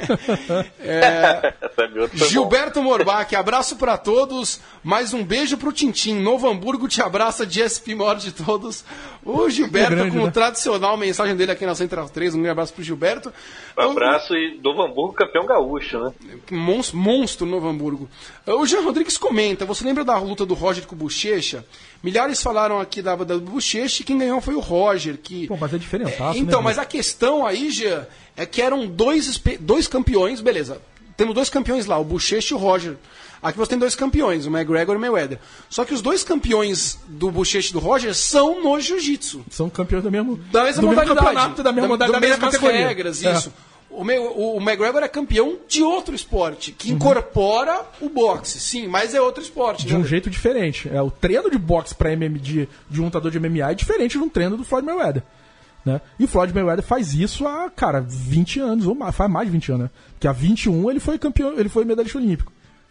Sabe, outro foi bom. Gilberto Morbach, abraço pra todos. Mais um beijo pro Tintim. Novo Hamburgo te abraça de S P maior de todos. O Gilberto, É grande, como né? tradicional, mensagem dele aqui na Central três. Um grande abraço pro Gilberto. Um abraço e Novo Hamburgo campeão gaúcho, né? Monstro, monstro Novo Hamburgo. O Jean Rodrigues comenta: você lembra da luta do Roger com o Bochecha? Milhares falaram aqui da, da Bochecha e quem ganhou foi o Roger. Que... Pô, mas é diferentaço, Então, né, mas bicho? a questão aí, Jean, é que eram dois, espe- dois campeões, beleza. Temos dois campeões lá, o Bochecha e o Roger. Aqui você tem dois campeões, o McGregor e o Mayweather. Só que os dois campeões do Bochecha e do Roger são no jiu-jitsu. São campeões do mesmo, Da mesma do mesmo modalidade. campeonato, da mesma modalidade, da mesma mesmas categoria. regras, É. isso. O, Me- o- o McGregor é campeão de outro esporte, Uhum. que incorpora o boxe, sim, mas é outro esporte. De né? um jeito diferente. É, o treino de boxe pra M M de, de um lutador de M M A é diferente de um treino do Floyd Mayweather. Né? E o Floyd Mayweather faz isso há, cara, vinte anos, ou mais, faz mais de vinte anos, né? Porque há vinte e um ele foi campeão, ele foi medalhista olímpico.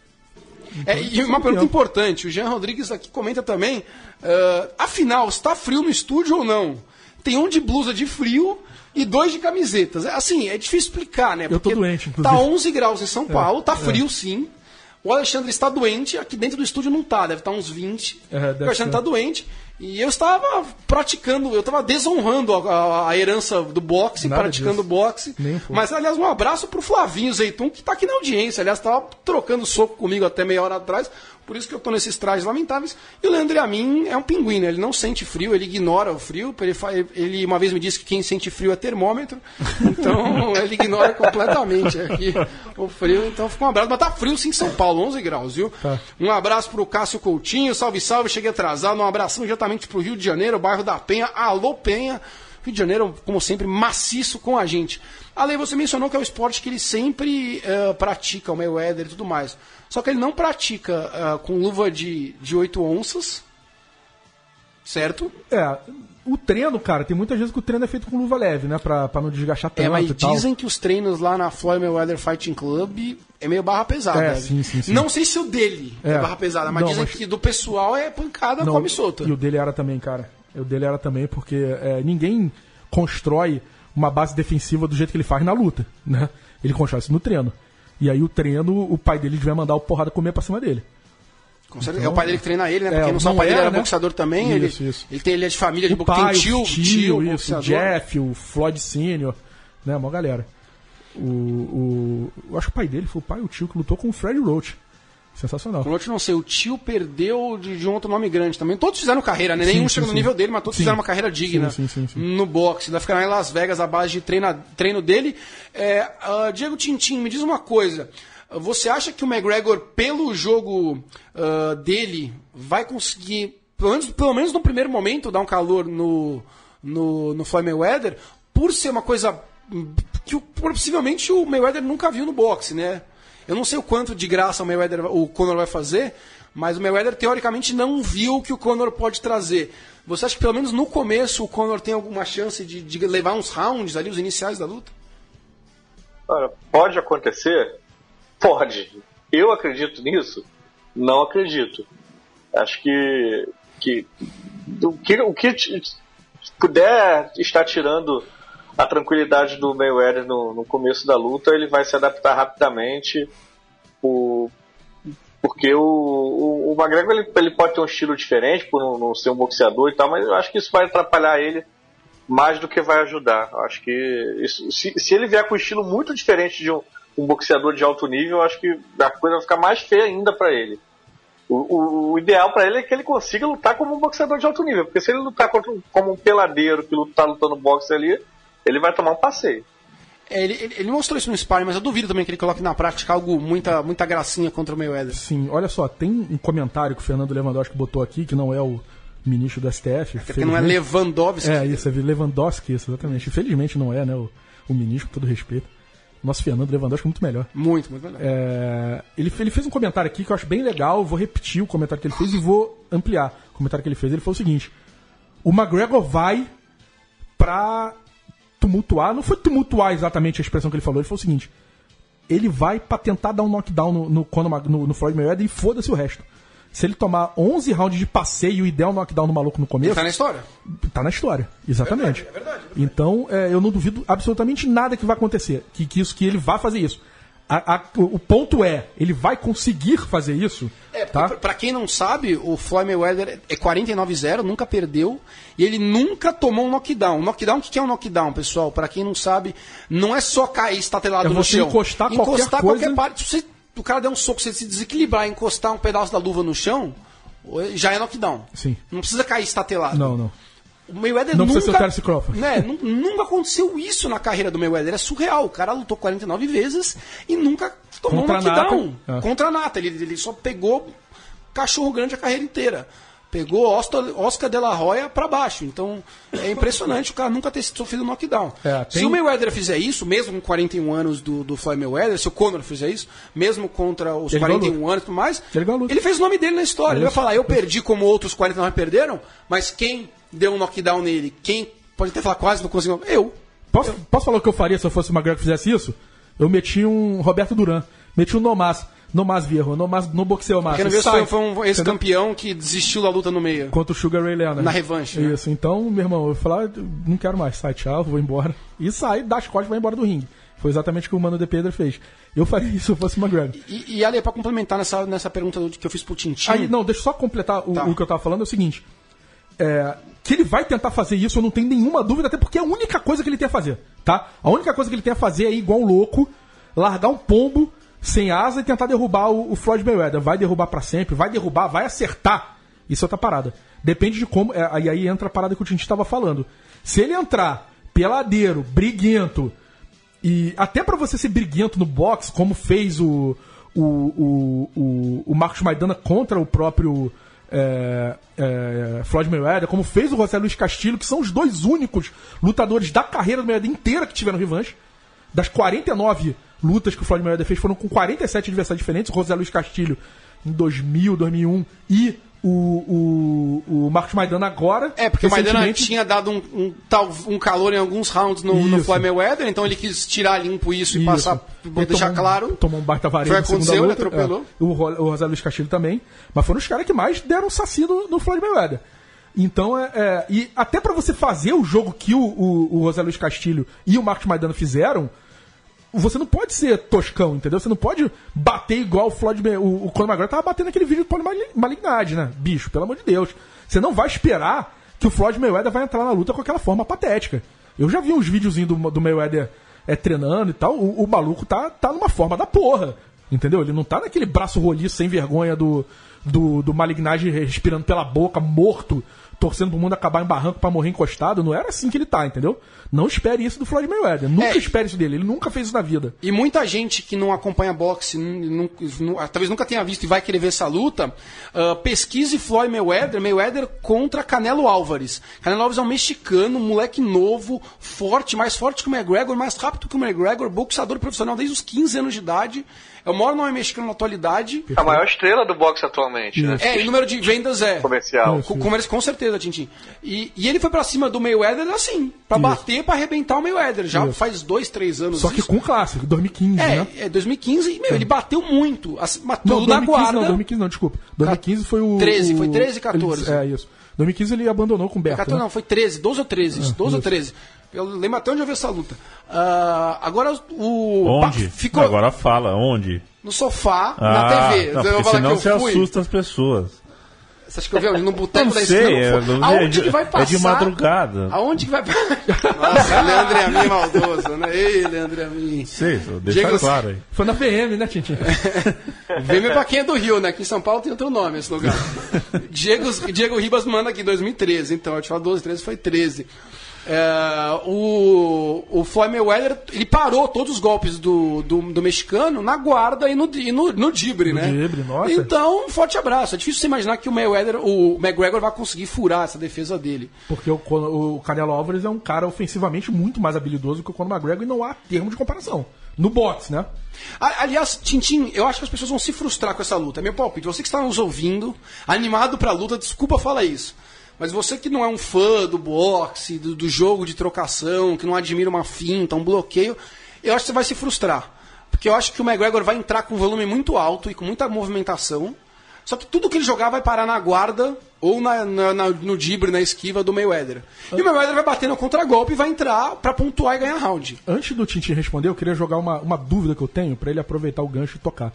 É, e uma pergunta importante, o Jean Rodrigues aqui comenta também, ah, afinal, está frio no estúdio ou não? Tem um de blusa de frio e dois de camisetas. É, Assim, é difícil explicar, né? Eu tô Porque doente, inclusive. Tá onze graus em São Paulo, tá frio sim. O Alexandre está doente, aqui dentro do estúdio não tá, deve estar uns vinte. É, deve o Alexandre ser. está doente. E eu estava praticando, eu estava desonrando a, a- a herança do boxe, Nada praticando disso. boxe. Nem foi. Mas, aliás, um abraço pro Flavinho Zeitum, que está aqui na audiência. Aliás, estava trocando soco comigo até meia hora atrás. Por isso que eu tô nesses trajes lamentáveis. E o Leandro Amin é um pinguim, né? Ele não sente frio, ele ignora o frio. Ele, fa- ele uma vez me disse que quem sente frio é termômetro. Então ele ignora completamente aqui o frio. Então fica um abraço. Mas tá frio sim em São Paulo, onze graus, viu? Tá. Um abraço pro Cássio Coutinho. Salve, salve. Cheguei atrasado. Um abração diretamente pro Rio de Janeiro, bairro da Penha. Alô, Penha. Rio de Janeiro, como sempre, maciço com a gente. Ale, você mencionou que é o esporte que ele sempre eh, pratica, o Mayweather e tudo mais. Só que ele não pratica ah, com luva de, de oito onças, certo? É, o treino, cara, tem muitas vezes que o treino é feito com luva leve, né? Pra, pra não desgastar tanto É, mas e tal. dizem que os treinos lá na Floyd Mayweather Fighting Club é meio barra pesada. É, né? sim, sim, sim. Não sei se o dele é, É. barra pesada, mas Não, dizem mas- que do pessoal é pancada, Não, come solta. E o dele era também, cara. O dele era também, porque é, ninguém constrói uma base defensiva do jeito que ele faz na luta, né? Ele constrói isso no treino. E aí o treino, o pai dele devia mandar o porrada comer pra cima dele. Com certeza. É o pai dele que treina ele, né? Pra É, quem não sabe, o pai não dele era, era né? boxeador também. Isso, ele, isso. ele tem ele é de família de O boxe. pai, Tem tio, o tio, tio, isso, o boxeador. Jeff, o Floyd Sênior, né? Uma galera. O, o, eu acho que o pai dele foi o pai e o tio que lutou com o Fred Roach. Sensacional. O outro não sei, o tio perdeu de, de um outro nome grande também. Todos fizeram carreira, né? Sim, Nenhum sim, chegou no sim. nível dele, mas todos Sim. fizeram uma carreira digna Sim, sim, sim, sim. no boxe. Vai ficar lá em Las Vegas a base de treina, treino dele. É, ah, Diego Tintin, me diz uma coisa. Você acha que o McGregor, pelo jogo ah, dele, vai conseguir, pelo menos, pelo menos no primeiro momento, dar um calor no, no, no Floyd Mayweather, por ser uma coisa que o- possivelmente o Mayweather nunca viu no boxe, né? Eu não sei o quanto de graça o Mayweather, o Conor vai fazer, mas o Mayweather teoricamente não viu o que o Conor pode trazer. Você acha que pelo menos no começo o Conor tem alguma chance de, de levar uns rounds ali, os iniciais da luta? Ora, pode acontecer? Pode. Eu acredito nisso? Não acredito. Acho que, que o que, o que t- puder estar tirando a tranquilidade do Mayweather no, no começo da luta, ele vai se adaptar rapidamente. O, porque o, o, o McGregor ele, ele pode ter um estilo diferente por não, não ser um boxeador e tal, mas eu acho que isso vai atrapalhar ele mais do que vai ajudar. Eu acho que isso, se, se ele vier com um estilo muito diferente de um, um boxeador de alto nível, eu acho que a coisa vai ficar mais feia ainda para ele. O, o, o ideal para ele é que ele consiga lutar como um boxeador de alto nível, porque se ele lutar contra, um- como um peladeiro que está lutando boxe ali, ele vai tomar um passeio. É, ele, ele- ele mostrou isso no sparring, mas eu duvido também que ele coloque na prática algo, muita, muita gracinha contra o Mayweather. Sim, olha só, tem um comentário que o Fernando Lewandowski botou aqui, que não é o ministro do S T F. Porque não é Lewandowski. É, isso, é Lewandowski, isso, exatamente. Infelizmente não é, né? O, o ministro, com todo respeito. Nosso Fernando Lewandowski é muito melhor. Muito, muito melhor. É, ele, ele fez um comentário aqui que eu acho bem legal, vou repetir o comentário que ele fez e vou ampliar o comentário que ele fez. Ele falou o seguinte: o McGregor vai pra tumultuar, não foi tumultuar exatamente a expressão que ele falou, ele falou o seguinte: ele vai pra tentar dar um knockdown no, no, Conor, no, no Floyd Mayweather e foda-se o resto. Se ele tomar onze rounds de passeio e der um knockdown no maluco no começo... Ele tá na história. Tá na história, exatamente. É verdade, é verdade, é verdade. Então, é, eu não duvido absolutamente nada que vai acontecer. Que, que, isso, que ele vai fazer isso. A, a, o ponto é, ele vai conseguir fazer isso? É, tá? pra, pra quem não sabe, o Floyd Mayweather é quarenta e nove a zero, nunca perdeu, e ele nunca tomou um knockdown. Um knockdown, o que é um knockdown, pessoal? Pra quem não sabe, não é só cair estatelado É no você chão. encostar qualquer encostar coisa- qualquer parte. Se você, o cara der um soco, se ele se desequilibrar e encostar um pedaço da luva no chão, já é knockdown. Sim. Não precisa cair estatelado. Não, não. O Mayweather Não nunca, precisa ser o Terence Crawford. né, nu- nunca aconteceu isso na carreira do Mayweather. É surreal. O cara lutou quarenta e nove vezes e nunca tomou Contra um a knockdown. nata. É. Contra a nata. Ele, ele só pegou cachorro grande a carreira inteira. Pegou Oscar, Oscar de la Hoya pra baixo. Então é impressionante o cara nunca ter sofrido knockdown. É, tem- Se o Mayweather fizer isso, mesmo com quarenta e um anos do, do Floyd Mayweather, se o Conor fizer isso, mesmo contra os Ele ganhou a quarenta e um luta. anos e tudo mais, Ele ganhou a luta. ele fez o nome dele na história. Ele vai Isso. falar, eu perdi como outros quarenta e nove perderam, mas quem deu um knockdown nele? Quem pode até falar quase não conseguiu? Eu. Posso, posso falar o que eu faria se eu fosse o McGregor que fizesse isso? Eu meti um Roberto Duran, meti um Nomás, Nomás Viejo, Nomás no boxeo mais. Quem não viu foi, foi um ex-campeão que desistiu da luta no meio. Contra o Sugar Ray Leonard. Na revanche, né? Isso, então, meu irmão, eu falar, não quero mais, sai, tchau, vou embora. E sai, dá as costas e vai embora do ringue. Foi exatamente o que o Mano de Pedro fez. Eu faria isso se eu fosse o McGregor. E, e ali, pra complementar nessa, nessa pergunta do- que eu fiz pro Tintin. Aí, não, deixa eu só completar o, Tá. o que eu tava falando, é o seguinte. É, que ele vai tentar fazer isso, eu não tenho nenhuma dúvida, até porque é a única coisa que ele tem a fazer, tá? A única coisa que ele tem a fazer é ir igual um louco, largar um pombo sem asa e tentar derrubar o, o Floyd Mayweather. Vai derrubar pra sempre, vai derrubar, vai acertar. Isso é outra parada. Depende de como... É, aí, aí entra a parada que o Tintin estava falando. Se ele entrar peladeiro, briguento, e até pra você ser briguento no boxe, como fez o, o, o, o, o Marcos Maidana contra o próprio é, é, Floyd Mayweather, como fez o José Luiz Castilho, que são os dois únicos lutadores da carreira do Mayweather inteira que tiveram revanche. Das quarenta e nove lutas que o Floyd Mayweather fez, foram com quarenta e sete adversários diferentes. O José Luiz Castilho em dois mil, dois mil e um e o, o, o Marcos Maidana agora. É, porque o Maidana recentemente. tinha dado um, um, tal, um calor em alguns rounds no, no Isso. Floyd Mayweather, então ele quis tirar limpo isso, e Isso. passar, Ele deixar tomou um- claro. Tomou um baita varejo Foi na segunda aconteceu, ele luta. atropelou. É. O, Ro- o José Luiz Castilho também. Mas foram os caras que mais deram saci no, no Floyd Mayweather. Então, é, é, e até pra você fazer o jogo que o, o, o José Luiz Castilho e o Marcos Maidana fizeram, você não pode ser toscão, entendeu? Você não pode bater igual o Floyd May- o, o Conor McGregor tava batendo naquele vídeo de polimalignidade, né? Bicho, pelo amor de Deus. Você não vai esperar que o Floyd Mayweather vai entrar na luta com aquela forma patética. Eu já vi uns videozinhos do, do Mayweather é, treinando e tal. O, o maluco tá, tá numa forma da porra, entendeu? Ele não tá naquele braço roliço sem vergonha do, do, do Malignagem respirando pela boca, morto, torcendo pro mundo acabar em barranco pra morrer encostado. Não era assim que ele tá, entendeu? Não espere isso do Floyd Mayweather. Nunca É. espere isso dele. Ele nunca fez isso na vida. E muita gente que não acompanha boxe, nu- nu- talvez nunca tenha visto e vai querer ver essa luta, ah, pesquise Floyd Mayweather, Mayweather contra Canelo Álvares. Canelo Álvares é um mexicano, um moleque novo, forte, mais forte que o McGregor, mais rápido que o McGregor, boxeador profissional desde os quinze anos de idade. É o maior nome mexicano na atualidade. A maior estrela do boxe atualmente, né? É, e o número de vendas é. Comercial. Isso. Com, com, com certeza, Tintin. E, e ele foi pra cima do Mayweather assim, pra Isso. bater, pra arrebentar o Mayweather. Já Isso. faz dois, três anos Só que isso. com clássico, dois mil e quinze, É, né? é dois mil e quinze, e, meu, ele bateu muito. As- Matou Não, na dois mil e quinze guarda. não, dois mil e quinze não, desculpa. dois mil e quinze foi o... treze, o- foi treze, quatorze. Ele- é, isso. dois mil e quinze ele abandonou com o Beto, quatorze, né? não, foi treze, doze ou treze, isso, doze ou isso. treze. Eu lembro até onde eu vi essa luta. Ah, agora o. Onde? Ba- Ficou Agora fala, onde? no sofá, Ah, na T V. não, eu vou porque falar senão que você eu fui. assusta as pessoas. Você acha que eu vi ali no boteco Não da sei, esquina? é, Não foi. é Aonde de- que vai é de passar? madrugada. Aonde que vai Nossa, Leandro e a mim maldoso, né? Ei, Leandro e a mim. Sei, só deixa Diego- claro aí. Foi na V M, né, Tintin? Vem pra quem é do Rio, né? Aqui em São Paulo tem outro nome esse lugar. Diego, Diego Ribas manda aqui, dois mil e treze. Então, eu te falo doze, treze, foi treze. É, o, o Floyd Mayweather, ele parou todos os golpes do, do, do mexicano na guarda e no, e no, no dibre, No né? dibre, nossa. Então, um forte abraço. É difícil você imaginar que o Mayweather, o McGregor vai conseguir furar essa defesa dele. Porque o, o Canelo Álvares é um cara ofensivamente muito mais habilidoso que o Conor McGregor e não há termo de comparação. No boxe, né? Aliás, Tintin, eu acho que as pessoas vão se frustrar com essa luta. É meu palpite. Você que está nos ouvindo, animado pra luta, desculpa falar isso. Mas você que não é um fã do boxe, do, do jogo de trocação, que não admira uma finta, um bloqueio, eu acho que você vai se frustrar. Porque eu acho que o McGregor vai entrar com um volume muito alto e com muita movimentação. Só que tudo que ele jogar vai parar na guarda ou na, na, na, no dibre, na esquiva do Mayweather. E o Mayweather vai bater no contragolpe e vai entrar pra pontuar e ganhar round. Antes do Tintin responder, eu queria jogar uma, uma dúvida que eu tenho pra ele aproveitar o gancho e tocar.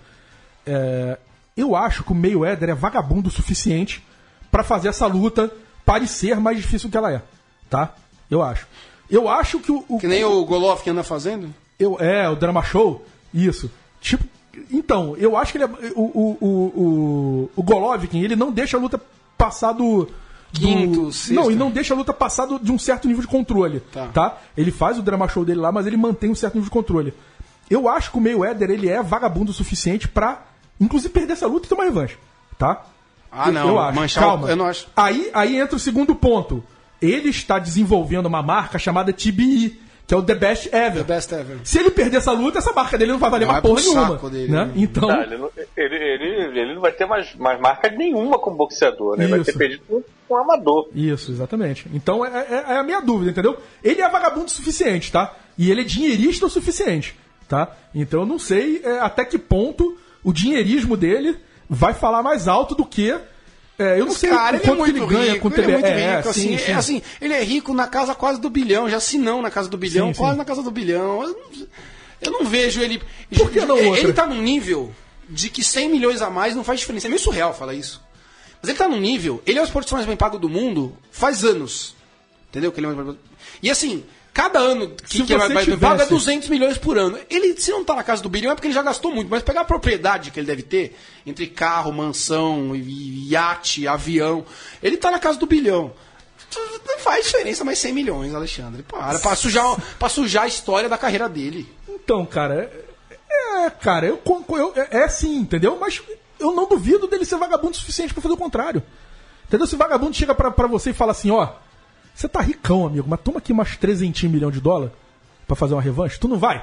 É, eu acho que o Mayweather é vagabundo o suficiente pra fazer essa luta parecer mais difícil do que ela é, tá? Eu acho. Eu acho que o... o Que nem o Golovkin anda fazendo? Eu, é, o Drama Show, isso. Tipo, então, eu acho que ele é, o, o, o, o, o Golovkin, ele não deixa a luta passar do... do Quinto, sexto. Não, e não deixa a luta passar do, de um certo nível de controle, Tá. tá? Ele faz o Drama Show dele lá, mas ele mantém um certo nível de controle. Eu acho que o Mayweather, ele é vagabundo o suficiente pra, inclusive, perder essa luta e ter uma revanche, tá? Ah, não. Eu acho. Manchar Calma. o- eu não acho. Aí, aí entra o segundo ponto. Ele está desenvolvendo uma marca chamada T B E, que é o The Best Ever. The best ever. Se ele perder essa luta, essa marca dele não vai valer Vai uma porra pro nenhuma. saco dele, né? né? Então, Não, ele, não, ele, ele, ele não vai ter mais, mais marca nenhuma como boxeador, né? Ele vai ter Isso. perdido com com um amador. isso, exatamente. Então é, é- é a minha dúvida, entendeu? Ele é vagabundo o suficiente, tá? E ele é dinheirista o suficiente, tá? Então eu não sei é, até que ponto o dinheirismo dele vai falar mais alto do que... é, eu não sei Cara, o ele é quanto muito ele ganha rico, com o ele T B. é muito É, rico, assim, sim, é, sim. assim, ele é rico na casa quase do bilhão, já se não na casa do bilhão, Sim, sim. quase na casa do bilhão. Eu não, eu não vejo ele... Por que não ele, outra? ele tá num nível de que cem milhões a mais não faz diferença. É meio surreal falar isso. Mas ele tá num nível... Ele é o esportista mais bem pago do mundo faz anos. Entendeu? Que ele é o mais bem pago. E assim... Cada ano que, Se que ele você vai tivesse- paga duzentos milhões por ano. Ele, se não tá na casa do bilhão, é porque ele já gastou muito. Mas pegar a propriedade que ele deve ter, entre carro, mansão, i- iate, avião, ele tá na casa do bilhão. Não faz diferença mais cem milhões, Alexandre. Para, pra sujar, pra sujar a história da carreira dele. Então, cara, é, é, cara, eu, con- eu- é, é sim, entendeu? Mas eu não duvido dele ser vagabundo o suficiente pra fazer o contrário. Entendeu? Se o vagabundo chega pra, pra você e fala assim, ó, você tá ricão, amigo, mas toma aqui umas trezentos milhões de dólares pra fazer uma revanche, tu não vai?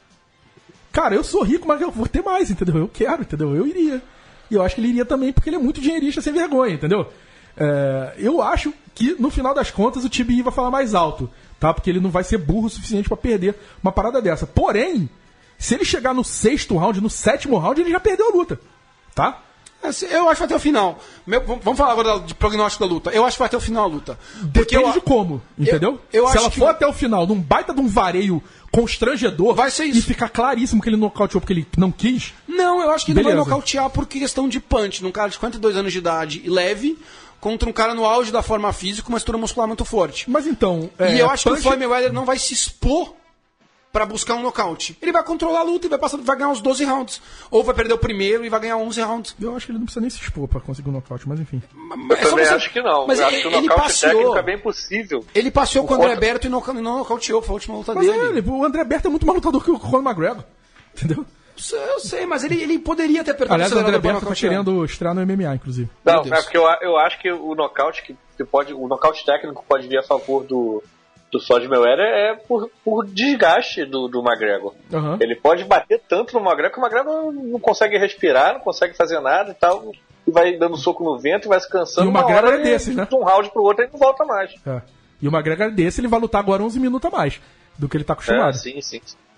Cara, eu sou rico, mas eu vou ter mais, entendeu? Eu quero, entendeu? Eu iria. E eu acho que ele iria também, porque ele é muito dinheirista sem vergonha, entendeu? É, eu acho que, no final das contas, o T B I vai falar mais alto, tá? Porque ele não vai ser burro o suficiente pra perder uma parada dessa. Porém, se ele chegar no sexto round, no sétimo round, ele já perdeu a luta, tá? Assim, eu acho que vai até o final. Meu, vamos vamos falar agora de prognóstico da luta. Eu acho que vai até o final a luta. Porque Depende eu, de como, entendeu? eu Se acho ela que- for até o final, num baita de um vareio constrangedor, Vai ser e isso. ficar claríssimo que ele nocauteou porque ele não quis, Não, eu acho que ele vai Beleza. nocautear por questão de punch. Num cara de cinquenta e dois anos de idade e leve, contra um cara no auge da forma física com uma estrutura muscular muito forte. mas então... e é, eu acho que punch- o Floyd Mayweather não vai se expor pra buscar um nocaute. Ele vai controlar a luta e vai, passar, vai ganhar uns doze rounds. Ou vai perder o primeiro e vai ganhar onze rounds. Eu acho que ele não precisa nem se expor pra conseguir um nocaute, mas enfim. Eu É só também você- acho que não. Mas eu acho ele, que o ele nocaute técnico passeou. é bem possível. Ele passeou Por com o André conta- Berto e não, não nocauteou. Foi a última luta Mas dele. é, ele, o André Berto é muito mais lutador que o Conor McGregor, entendeu? Eu sei, mas ele, ele poderia ter apertado Aliás, o André acelerador pra Berto tá nocautear. querendo estrear no M M A, inclusive. Não, Meu Deus. é porque eu, eu acho que o nocaute que, que pode, o nocaute técnico pode vir a favor do, do Floyd Mayweather é por, por desgaste do, do McGregor. Aham. Ele pode bater tanto no McGregor que o McGregor não consegue respirar, não consegue fazer nada e tal, e vai dando soco no vento e vai se cansando. E o uma McGregor hora é ele- desses, né? De um round pro outro ele não volta mais. É. E o McGregor desse, ele vai lutar agora onze minutos a mais do que ele tá É, acostumado. sim, sim.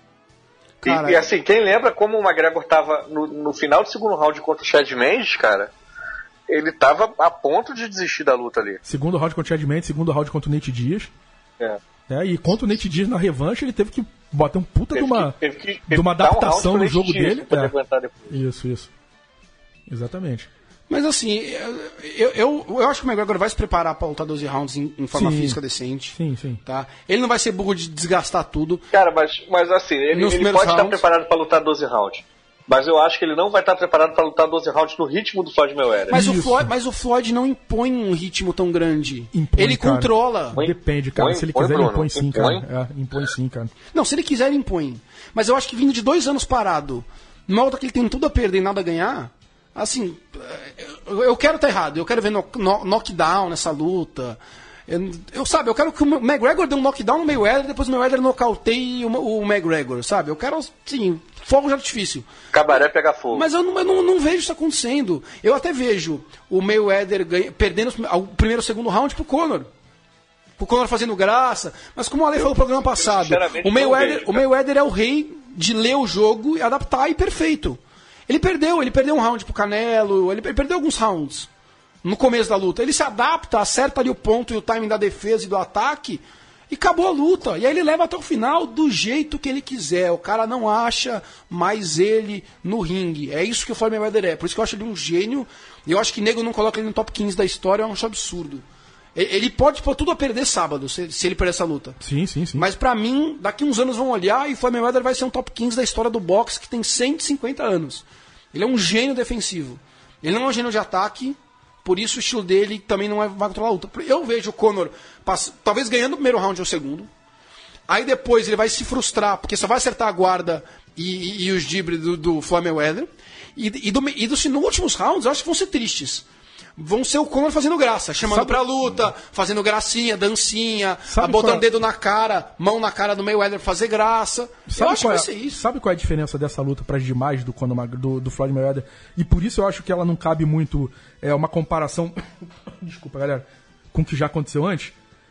E, Cara, e assim, quem lembra como o McGregor tava no, no final do segundo round contra o Chad Mendes, cara, ele tava a ponto de desistir da luta ali. Segundo round contra o Chad Mendes, segundo round contra o Nate Diaz. É. É, e contra o Nate Diaz na revanche, ele teve que botar um puta de Teve uma, que- teve que- teve de uma que dar um round adaptação pro no Nate jogo Diaz dele. pra poder É. aguentar depois. Isso, isso. Exatamente. Mas assim, eu, eu, eu acho que o McGregor vai se preparar pra lutar doze rounds em, em forma Sim. física decente. Sim, sim. Tá? Ele não vai ser burro de desgastar tudo. Cara, mas, mas assim, ele, Nos ele primeiros pode estar rounds. preparado pra lutar doze rounds. Mas eu acho que ele não vai estar preparado para lutar doze rounds no ritmo do Floyd Mayweather. Mas o, Isso. Floyd, mas o Floyd não impõe um ritmo tão grande. Impõe, ele cara. controla. Impõe. Depende, cara. Impõe, Se ele impõe, quiser, ele Bruno. impõe sim, Impõe. cara. É, impõe sim, cara. Não, se ele quiser, ele impõe. Mas eu acho que vindo de dois anos parado, numa luta que ele tem tudo a perder e nada a ganhar, assim, eu, eu quero estar errado. Eu quero ver no, no, knockdown nessa luta. Eu, eu, sabe, eu quero que o McGregor dê um knockdown no Mayweather e depois o Mayweather nocauteie o, o McGregor, sabe? Eu quero, sim, fogo de artifício. Cabaré pegar fogo. Mas eu, não, eu não, não vejo isso acontecendo. Eu até vejo o Mayweather ganha, perdendo o primeiro e o segundo round pro Conor. O Conor fazendo graça. Mas como o Ale falou no programa passado, sinceramente, o Mayweather, vejo, o Mayweather é o rei de ler o jogo e adaptar e perfeito. Ele perdeu, ele perdeu um round pro Canelo, ele, ele perdeu alguns rounds no começo da luta. Ele se adapta, acerta ali o ponto e o timing da defesa e do ataque e acabou a luta. E aí ele leva até o final do jeito que ele quiser. O cara não acha mais ele no ringue. É isso que o Floyd Mayweather é. Por isso que eu acho ele um gênio. E eu acho que nego não coloca ele no top quinze da história, é um absurdo. Ele pode pôr tudo a perder sábado, se, se ele perder essa luta. Sim, sim, sim. Mas pra mim, daqui uns anos vão olhar e o Floyd Mayweather vai ser um top quinze da história do boxe que tem cento e cinquenta anos. Ele é um gênio defensivo. Ele não é um gênio de ataque, por isso o estilo dele também não é, vai controlar a luta. Eu vejo o Conor pass, talvez ganhando o primeiro round ou o segundo. Aí depois ele vai se frustrar, porque só vai acertar a guarda e, e, e os dribles do, do Floyd Mayweather. E, e, do, e dos no últimos rounds eu acho que vão ser tristes. Vão ser o Conor fazendo graça, chamando Sabe... pra luta, fazendo gracinha, dancinha, Sabe botando qual... dedo na cara, mão na cara do Mayweather pra fazer graça. Sabe eu acho que qual vai é, ser isso. Sabe qual é a diferença dessa luta para as demais do, Conor, do, do Floyd Mayweather? E por isso eu acho que ela não cabe muito é, uma comparação, desculpa galera, com o que já aconteceu antes.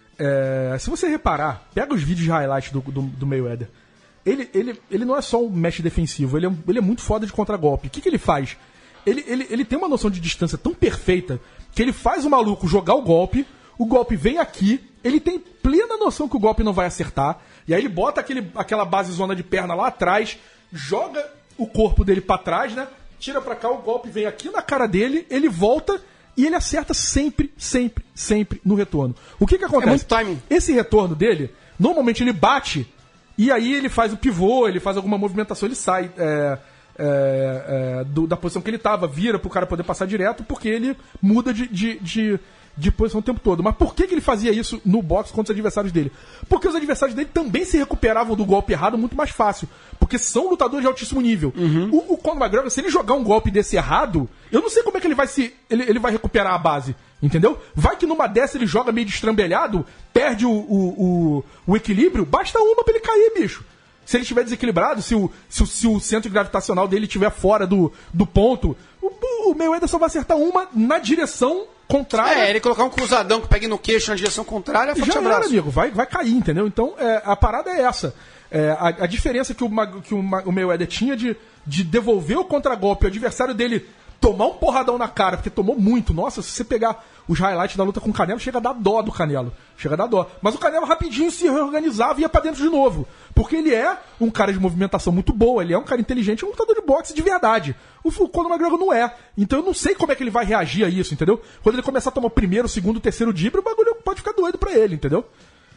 É, se você reparar, pega os vídeos de highlight do, do, do Mayweather. Ele, ele, ele não é só um mestre defensivo, ele é, ele é muito foda de contragolpe. O que, que ele faz? Ele, ele, ele tem uma noção de distância tão perfeita que ele faz o maluco jogar o golpe, o golpe vem aqui, ele tem plena noção que o golpe não vai acertar, e aí ele bota aquele, aquela base zona de perna lá atrás, joga o corpo dele pra trás, né? Tira pra cá, o golpe vem aqui na cara dele, ele volta e ele acerta sempre, sempre, sempre no retorno. O que que acontece? É muito timing. Esse retorno dele, normalmente ele bate e aí ele faz o pivô, ele faz alguma movimentação, ele sai... É... É, é, do, da posição que ele tava, vira pro cara poder passar direto, porque ele muda de, de, de, de posição o tempo todo. Mas por que, que ele fazia isso no boxe contra os adversários dele? Porque os adversários dele também se recuperavam do golpe errado muito mais fácil, porque são lutadores de altíssimo nível. Uhum. O, o Conor McGregor, se ele jogar um golpe desse errado, eu não sei como é que ele vai se ele, ele vai recuperar a base, entendeu? Vai que numa dessa ele joga meio destrambelhado, perde o, o, o, o equilíbrio, basta uma pra ele cair, bicho. Se ele estiver desequilibrado, se o, se, o, se o centro gravitacional dele estiver fora do, do ponto, o, o Mayweather só vai acertar uma na direção contrária. É, ele colocar um cruzadão que pegue no queixo na direção contrária, forte já abraço. era, amigo, vai, vai cair, entendeu? Então, é, a parada é essa. É, a, a diferença que, o, que o, o Mayweather tinha de, de devolver o contragolpe, o adversário dele tomar um porradão na cara, porque tomou muito. Nossa, se você pegar os highlights da luta com o Canelo, chega a dar dó do Canelo. Chega a dar dó. Mas o Canelo rapidinho se reorganizava e ia pra dentro de novo. Porque ele é um cara de movimentação muito boa, ele é um cara inteligente, um lutador de boxe de verdade. O Conor McGregor não é. Então eu não sei como é que ele vai reagir a isso, entendeu? Quando ele começar a tomar o primeiro, o segundo, o terceiro drible, o bagulho pode ficar doido pra ele, entendeu?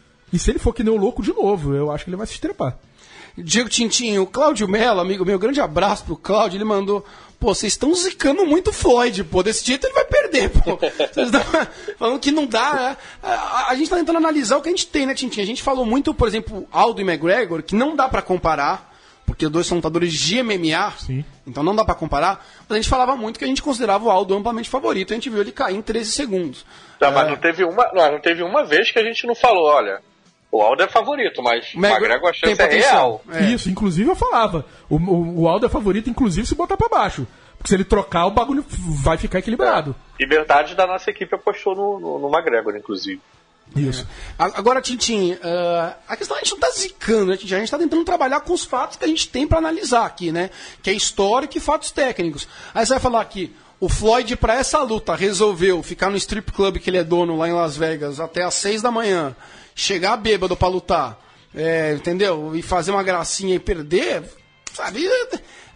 E se ele for que nem o louco de novo, eu acho que ele vai se estrepar. Diego Tintinho, o Cláudio Mello, amigo meu, grande abraço pro Cláudio, ele mandou, pô, vocês estão zicando muito o Floyd, pô, desse jeito ele vai perder, pô. Vocês estão falando que não dá, né? A, a gente tá tentando analisar o que a gente tem, né, Tintinho? A gente falou muito, por exemplo, Aldo e McGregor, que não dá pra comparar, porque os dois são lutadores de M M A, sim, então não dá pra comparar, mas a gente falava muito que a gente considerava o Aldo amplamente favorito, a gente viu ele cair em treze segundos. Não, é... mas não teve, uma, não, não teve uma vez que a gente não falou, olha... O Aldo é favorito, mas o McGregor a chance é real. É. Isso, inclusive eu falava. O, o, o Aldo é favorito, inclusive, se botar pra baixo. Porque se ele trocar, o bagulho vai ficar equilibrado. É. E metade da nossa equipe apostou no, no, no McGregor, inclusive. Isso. É. Agora, Tintin, uh, a questão é que a gente não tá zicando, né, Tintin? A gente tá tentando trabalhar com os fatos que a gente tem pra analisar aqui, né? Que é histórico e fatos técnicos. Aí você vai falar que o Floyd, pra essa luta, resolveu ficar no strip club que ele é dono lá em Las Vegas até às seis da manhã, chegar bêbado pra lutar, é, entendeu? E fazer uma gracinha e perder, sabe?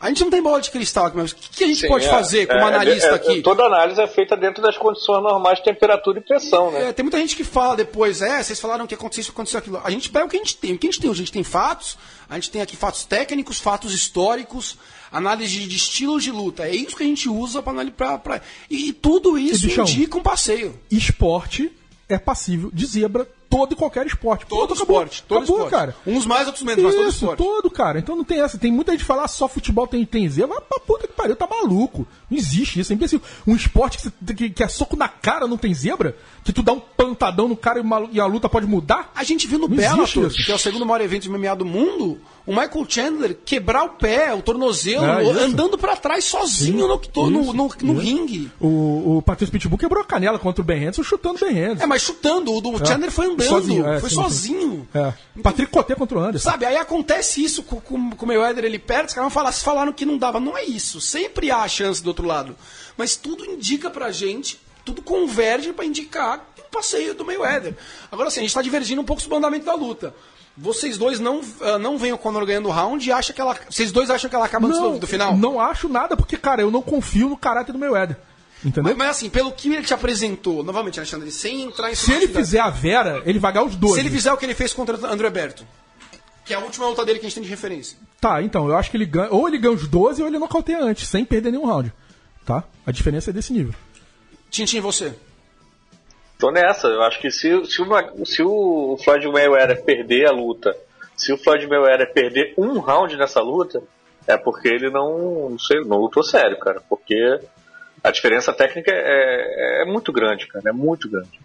A gente não tem bola de cristal aqui, mas o que, que a gente Sim, pode é, fazer como é, analista é, é, aqui? Toda análise é feita dentro das condições normais de temperatura e pressão, né? É, tem muita gente que fala depois, é, vocês falaram que aconteceu isso, aconteceu aquilo. A gente pega o que a gente tem. O que a gente tem? A gente tem fatos, a gente tem aqui fatos técnicos, fatos históricos, análise de, de estilos de luta. É isso que a gente usa para analisar. Pra, pra... E, e tudo isso E, bichão, indica um passeio. Esporte é passível de zebra, todo e qualquer esporte. Todo Pronto, acabou. esporte. Todo acabou, esporte. cara. Uns mais, outros menos, mas todo Isso, esporte. todo, cara. Então não tem essa. Tem muita gente que fala, ah, só futebol tem, tem zebra. Mas pra puta que pariu, tá maluco. Não existe isso, é imbecil. Um esporte que, você- que, que é soco na cara não tem zebra? Que tu dá um pantadão no cara e, uma- e a luta pode mudar? A gente viu no Não existe Bellator, isso. que é o segundo maior evento de M M A do mundo, o Michael Chandler quebrar o pé, o tornozelo, É, isso. andando pra trás sozinho no, no, no, Isso, no, no isso. ringue. O, o Patrício Pitbull quebrou a canela contra o Ben Henderson chutando o Ben Henderson. É, mas chutando, o do Chandler foi andando, Sozinho, é, foi sim, sim. sozinho. É. Patrick Coté contra o Anderson. Sabe, aí acontece isso com, com, com o Mayweather, ele perde, os caras vão falar, se falaram que não dava. Não é isso, sempre há a chance do outro lado. Mas tudo indica pra gente, tudo converge pra indicar o passeio do Mayweather. Agora sim, a gente tá divergindo um pouco sobre o andamento da luta. Vocês dois não, uh, não veem o Conor ganhando o round e acham que ela. Vocês dois acham que ela acaba antes do, do final? Não acho nada, porque, cara, eu não confio no caráter do Mayweather. Entendeu? Mas, mas assim, pelo que ele te apresentou, novamente, Alexandre, sem entrar em Se ele fizer a Vera, ele vai ganhar os dois. Se ele fizer o que ele fez contra o André Berto, que é a última luta dele que a gente tem de referência. Tá, então, eu acho que ele ganha. Ou ele ganha os doze ou ele nocauteia antes, sem perder nenhum round. Tá? A diferença é desse nível. Tintin, você? Tô nessa. Eu acho que se, se, uma, se o Floyd Mayweather perder a luta, se o Floyd Mayweather perder um round nessa luta, é porque ele não, não sei, não lutou sério, cara. Porque a diferença técnica é, é muito grande, cara. É muito grande.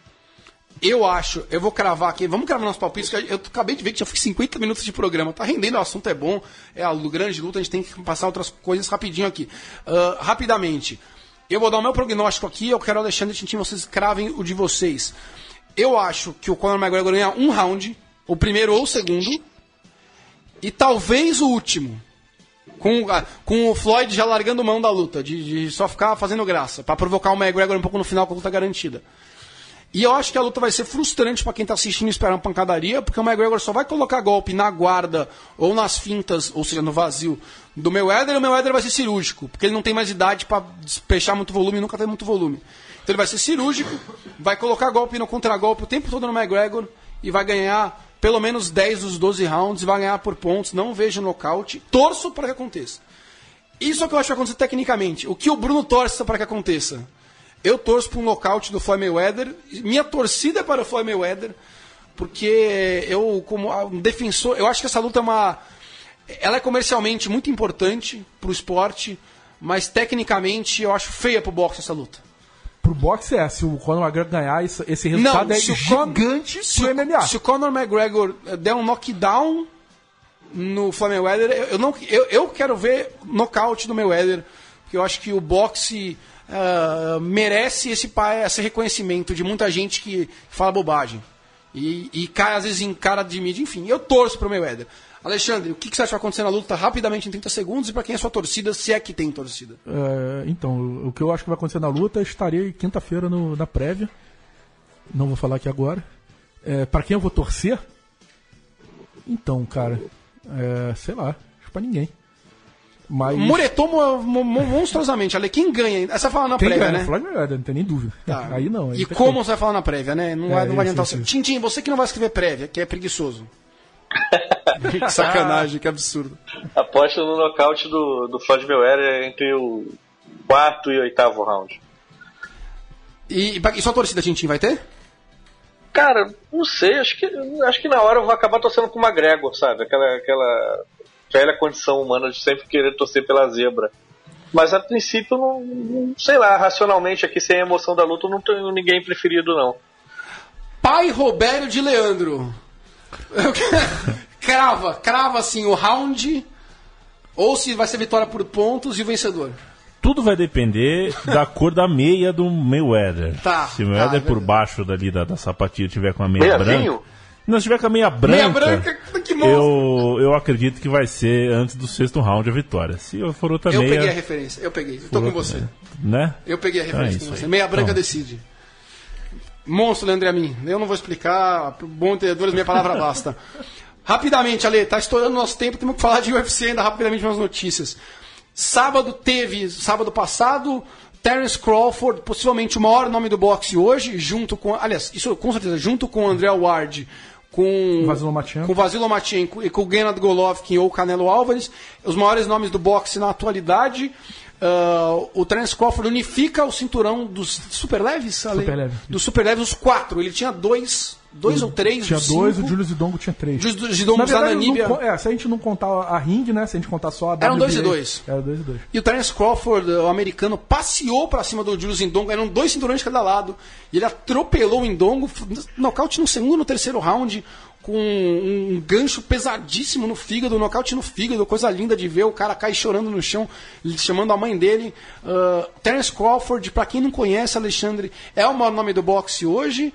Eu acho, eu vou cravar aqui, vamos cravar nossos palpites, que eu acabei de ver que já foi cinquenta minutos de programa, tá rendendo, o assunto é bom, é a grande luta, a gente tem que passar outras coisas rapidinho aqui. Uh, rapidamente, eu vou dar o meu prognóstico aqui, eu quero, Alexandre e Tintin, vocês cravem o de vocês. Eu acho que o Conor McGregor ganha um round, o primeiro ou o segundo, e talvez o último. Com, com o Floyd já largando mão da luta, de, de só ficar fazendo graça, pra provocar o McGregor um pouco no final com a luta garantida. E eu acho que a luta vai ser frustrante pra quem tá assistindo e esperando pancadaria, porque o McGregor só vai colocar golpe na guarda ou nas fintas, ou seja, no vazio do Mayweather, e o Mayweather vai ser cirúrgico, porque ele não tem mais idade pra despechar muito volume, nunca teve muito volume. Então ele vai ser cirúrgico, vai colocar golpe no contragolpe o tempo todo no McGregor e vai ganhar pelo menos dez dos doze rounds, vai ganhar por pontos, não vejo nocaute, torço para que aconteça. Isso é o que eu acho que vai acontecer tecnicamente. O que o Bruno torce para que aconteça? Eu torço para um nocaute do Floyd Mayweather. Minha torcida é para o Floyd Mayweather, porque eu, como um defensor, eu acho que essa luta é uma. Ela é comercialmente muito importante para o esporte, mas tecnicamente eu acho feia para o boxe essa luta. Pro boxe é, se o Conor McGregor ganhar, isso- esse resultado Não, é se o Con- gigante se pro o- M M A. Se o Conor McGregor der um knockdown no Floyd Mayweather, eu, eu, não, eu, eu quero ver nocaute do Mayweather, porque eu acho que o boxe ah, merece esse, pa- esse reconhecimento de muita gente que fala bobagem. E, e cai às vezes em cara de mídia, enfim, eu torço pro Mayweather. Alexandre, o que, que você acha que vai acontecer na luta rapidamente em trinta segundos e pra quem é a sua torcida, se é que tem torcida? É, então, o que eu acho que vai acontecer na luta, estarei quinta-feira no- na prévia. Não vou falar aqui agora. É, para quem eu vou torcer? Então, cara, é, sei lá, acho pra ninguém. Mas Muretou mo- mo- mo- monstruosamente. Ale, quem ganha? Essa vai falar na quem prévia, ganha? né? Floyd Mayweather, não tem nem dúvida. Tá. Aí não. Aí E tá como feio. você vai falar na prévia, né? Não, É, vai, não vai isso, adiantar o isso, seu. isso. Tintin, você que não vai escrever prévia, que é preguiçoso. Que sacanagem, que absurdo. Aposto no nocaute do, do Floyd Mayweather entre o quarto e oitavo round. E, e sua torcida, Tintin, vai ter? Cara, não sei, acho que, acho que na hora eu vou acabar torcendo pro McGregor, sabe? Aquela, aquela velha condição humana de sempre querer torcer pela zebra. Mas a princípio, não, não sei lá, racionalmente aqui, sem a emoção da luta, eu não tenho ninguém preferido, não. Pai Robério de Leandro. crava, crava assim o round, ou se vai ser vitória por pontos e o vencedor. Tudo vai depender da cor da meia do Mayweather. Tá, Se o Mayweather tá, por beleza. baixo dali da, da sapatilha tiver com a meia Meia branca... vinho? Não, se tiver com a meia branca... Meia branca, que monstro. eu, eu acredito que vai ser antes do sexto round a vitória. Se for outra Eu meia... peguei a referência, eu peguei. Eu tô com você. Né? Eu peguei a referência É com isso você. aí. Meia branca Então. decide. Monstro, Leandro e a mim. Eu não vou explicar. Bom entendedores, minha palavra basta. Rapidamente, Ale, tá estourando nosso tempo, temos que falar de U F C ainda rapidamente umas notícias. Sábado teve, sábado passado, Terence Crawford, possivelmente o maior nome do boxe hoje, junto com, aliás, isso com certeza, junto com o André Ward, com Vasily Lomachenko. com Vasily Lomachenko e com o Gennady Golovkin ou Canelo Álvares, os maiores nomes do boxe na atualidade. Uh, o Terence Crawford unifica o cinturão dos super leves, Ale? Super leve. Dos super leves, os quatro. Ele tinha dois, dois Ele ou três. Tinha cinco. dois, o Júlio Zidongo tinha três. Júlio Zidongo Na da verdade, Namíbia. não, é, se a gente não contar a ring, né? Se a gente contar só a Eram W B A, dois e dois. Era dois e dois. E o Terence Crawford, o americano, passeou pra cima do Júlio Zidongo. Eram dois cinturões de cada lado. E ele atropelou o Indongo. Nocaute no segundo, no terceiro round. Com um gancho pesadíssimo no fígado, nocaute no fígado, coisa linda de ver, o cara cai chorando no chão, chamando a mãe dele. Uh, Terence Crawford, pra quem não conhece, Alexandre, é o maior nome do boxe hoje,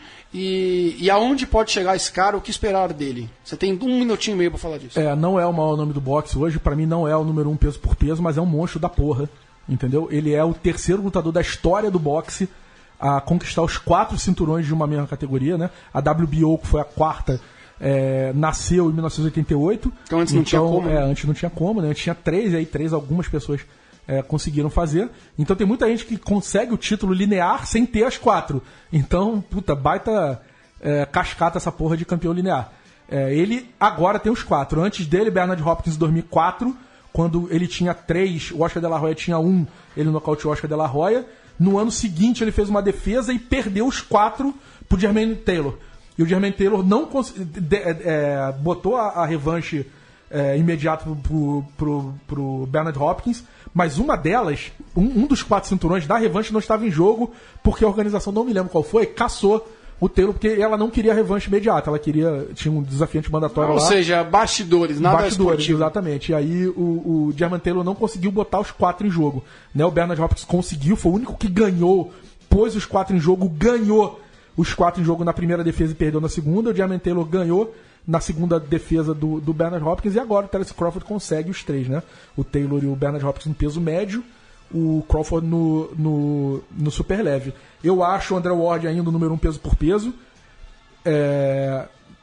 e, e aonde pode chegar esse cara, o que esperar dele? Você tem um minutinho e meio pra falar disso. É, não é o maior nome do boxe hoje, pra mim não é o número um peso por peso, mas é um monstro da porra, entendeu? Ele é o terceiro lutador da história do boxe a conquistar os quatro cinturões de uma mesma categoria, né? A W B O, que foi a quarta, É, nasceu em mil novecentos e oitenta e oito. Então antes não então, tinha como. É, né? antes não tinha como, né? Tinha três, e aí três algumas pessoas é, conseguiram fazer. Então tem muita gente que consegue o título linear sem ter as quatro. Então, puta, baita é, cascata essa porra de campeão linear. É, ele agora tem os quatro. Antes dele, Bernard Hopkins em dois mil e quatro, quando ele tinha três, o Oscar de la Hoya tinha um, ele nocauteou o Oscar de la Hoya. No ano seguinte ele fez uma defesa e perdeu os quatro pro Jermaine Taylor. E o Jermaine Taylor não cons... de, é, botou a, a revanche é, imediata pro, pro, pro, pro Bernard Hopkins, mas uma delas, um, um dos quatro cinturões da revanche não estava em jogo, porque a organização, não me lembro qual foi, caçou o Taylor, porque ela não queria a revanche imediata, ela queria, tinha um desafiante mandatório Ou lá. Ou seja, bastidores, nada Bastidores, esportivo. exatamente. E aí o, o Jermaine Taylor não conseguiu botar os quatro em jogo. Né? O Bernard Hopkins conseguiu, foi o único que ganhou, pôs os quatro em jogo, ganhou os quatro em jogo na primeira defesa e perdeu na segunda. O Jermaine Taylor ganhou na segunda defesa do, do Bernard Hopkins. E agora o Terence Crawford consegue os três, né? O Taylor e o Bernard Hopkins no peso médio, o Crawford no, no, no super leve. Eu acho o André Ward ainda o número um peso por peso. É...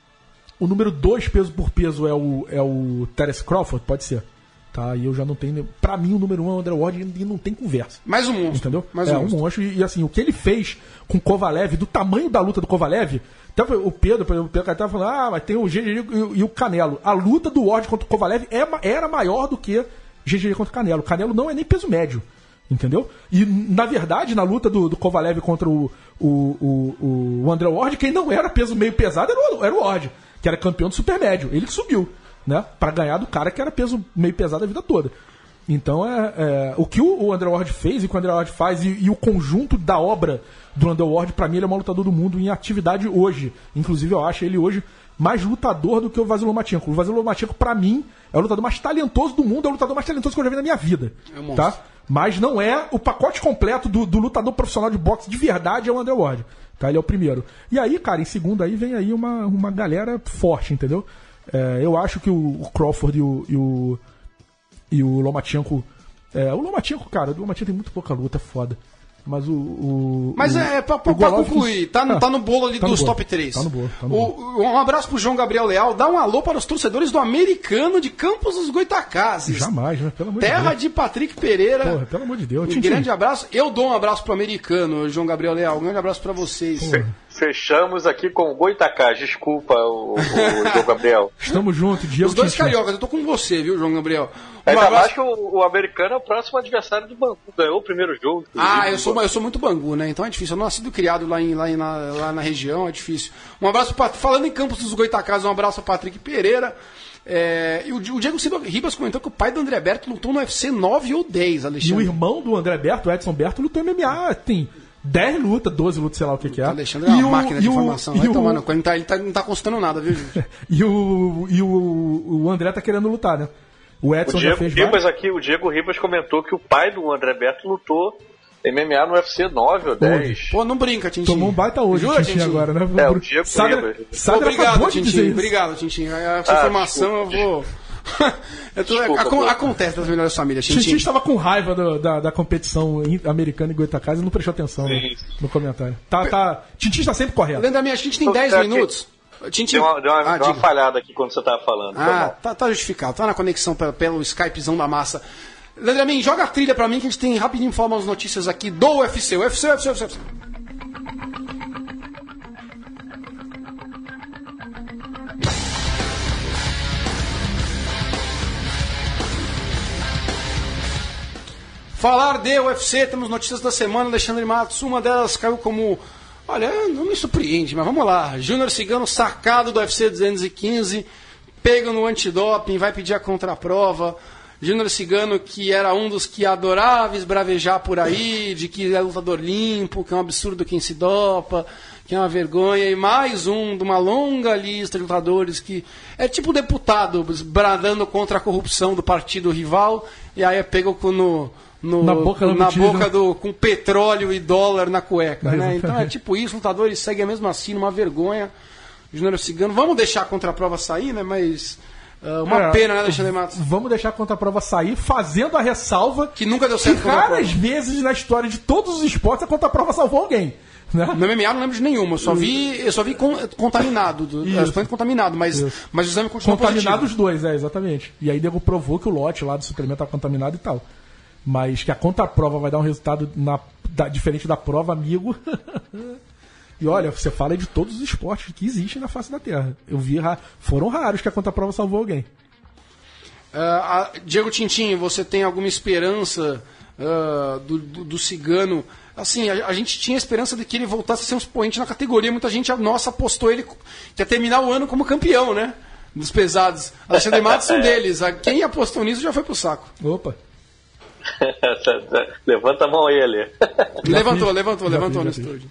O número dois peso por peso é o, é o Terence Crawford, pode ser. Tá, e eu já não tenho. Pra mim, o número um é o André Ward e não tem conversa. Mais um monstro. Entendeu? Mais é um um monstro. monstro. E, e assim, o que ele fez com o Kovalev, do tamanho da luta do Kovalev. Até o Pedro, o Pedro estava falando, ah, mas tem o G G e, e o Canelo. A luta do Ward contra o Kovalev é, era maior do que G G contra o Canelo. O Canelo não é nem peso médio. Entendeu? E, na verdade, na luta do, do Kovalev contra o, o, o, o André Ward, quem não era peso meio pesado era o, era o Ward, que era campeão do super médio. Ele que subiu, né? Pra ganhar do cara que era peso meio pesado a vida toda. Então, é, é o que o, o André Ward fez e o que o André Ward faz e, e o conjunto da obra do André Ward, pra mim, ele é o maior lutador do mundo em atividade hoje. Inclusive, eu acho ele hoje mais lutador do que o Vasily Lomachenko. O Vasily Lomachenko, pra mim, é o lutador mais talentoso do mundo, é o lutador mais talentoso que eu já vi na minha vida. É um tá? Mas não é o pacote completo do, do lutador profissional de boxe de verdade, é o André Ward. Tá? Ele é o primeiro. E aí, cara, em segundo aí vem aí uma, uma galera forte, entendeu? É, eu acho que o, o Crawford e o, e o, e o Lomachenko... É, o Lomachenko, cara, o Lomachenko tem muito pouca luta, é foda. Mas o... o Mas o, é, pra, pra, o pra Golovkin- concluir, tá, no- Ah, tá no bolo ali tá no dos bolo, top três. tá no bolo, tá no O- um abraço pro João Gabriel Leal, dá um alô para os torcedores do Americano de Campos dos Goitacazes. Jamais, né? Pelo amor de Terra Deus. de Patrick Pereira. Porra, pelo amor de Deus. Um Tintim. grande abraço. Eu dou um abraço pro Americano, João Gabriel Leal. Um grande abraço pra vocês. Fechamos aqui com o Goitacás. Desculpa, o, o João Gabriel. Estamos juntos, Diego Os dois Tintim. cariocas, eu tô com você, viu, João Gabriel? Um Ainda mais abraço. que o, o americano é o próximo adversário do Bangu. Ganhou o primeiro jogo. Ah, eu sou, eu sou muito bangu, né? Então é difícil. Eu não nascido criado lá, em, lá, em, na, lá na região, é difícil. Um abraço pra, falando em Campos dos Goitacazes, um abraço para Patrick Pereira. É, e o, o Diego Silva Ribas comentou que o pai do André Berto lutou no U F C nove ou dez, E o Alexandre. irmão do André Berto, o Edson Berto, lutou M M A, tem dez lutas, doze lutas, sei lá o que que é. O Alexandre é uma E o- máquina de e o- informação. e Vai o- tomar no cu. Ele, tá, ele tá- não tá constando nada, viu, gente? E o, e o, o André tá querendo lutar, né? O O Edson já Diego fez Ribas vários. aqui, o Diego Ribas comentou que o pai do André Berto lutou M M A no U F C nove ou dez. Pô, não brinca, Tintin. Tomou um baita hoje, Jura, Tintin, Tintin? agora, né? É, o Diego Sadra, Ribas. Sadra Obrigado, acabou de dizer Tintin. isso. Obrigado, Tintin. Essa Ah, informação desculpa, eu vou. Eu tô- Desculpa, acon- pô. acontece nas melhores famílias, Tintin Tintin. estava com raiva do- da, da competição in- americana em Goitacazes e não prestou atenção no, Sim. no comentário. Tá, tá. Tintin está sempre correto. Lembra minha, a gente tem Tô dez aqui. minutos. Tintin... Deu uma, deu uma, ah, deu uma falhada aqui quando você tava falando. Ah, tá, tá justificado. Tá na conexão pelo, pelo Skypezão da massa. Leandro Amin, joga a trilha pra mim que a gente tem rapidinho pra falar umas notícias aqui do U F C. U F C, U F C, U F C. Falar de U F C, temos notícias da semana. Alexandre Matos, uma delas caiu como... Olha, não me surpreende, mas vamos lá. Júnior Cigano sacado do U F C duzentos e quinze, pega no antidoping, vai pedir a contraprova. Júnior Cigano, que era um dos que adorava esbravejar por aí, de que é lutador limpo, que é um absurdo quem se dopa, que é uma vergonha, e mais um de uma longa lista de lutadores que é tipo deputado bradando contra a corrupção do partido rival, e aí é pego no, no, na boca, na boca do, com petróleo e dólar na cueca, né? Então é tipo isso, lutadores seguem mesmo assim, numa vergonha. Júnior Cigano, vamos deixar a contraprova sair, né? Mas... Uh, uma é, pena, né, Alexandre Matos? Vamos deixar a contraprova sair, fazendo a ressalva que nunca deu certo. Que raras vezes na história de todos os esportes a contraprova salvou alguém. Né? No M M A não lembro de nenhuma, eu só vi, eu só vi con- contaminado, do, contaminado, mas, mas o exame continuou contaminado positivo. Os dois, é, exatamente. E aí Diego provou que o lote lá do suplemento estava contaminado e tal. Mas que a contraprova vai dar um resultado na, da, diferente da prova, amigo. E olha, você fala de todos os esportes que existem na face da Terra. Eu vi, foram raros que a contraprova salvou alguém. Uh, a, Diego Tintin, você tem alguma esperança uh, do, do, do Cigano? Assim, a, a gente tinha esperança de que ele voltasse a ser um expoente na categoria. Muita gente, a nossa, apostou ele que ia terminar o ano como campeão, né? Dos pesados. Alexandre Matos é um deles. Quem apostou nisso já foi pro saco. Opa. Levanta a mão aí, Ale. Levantou, levantou, levantou no estúdio.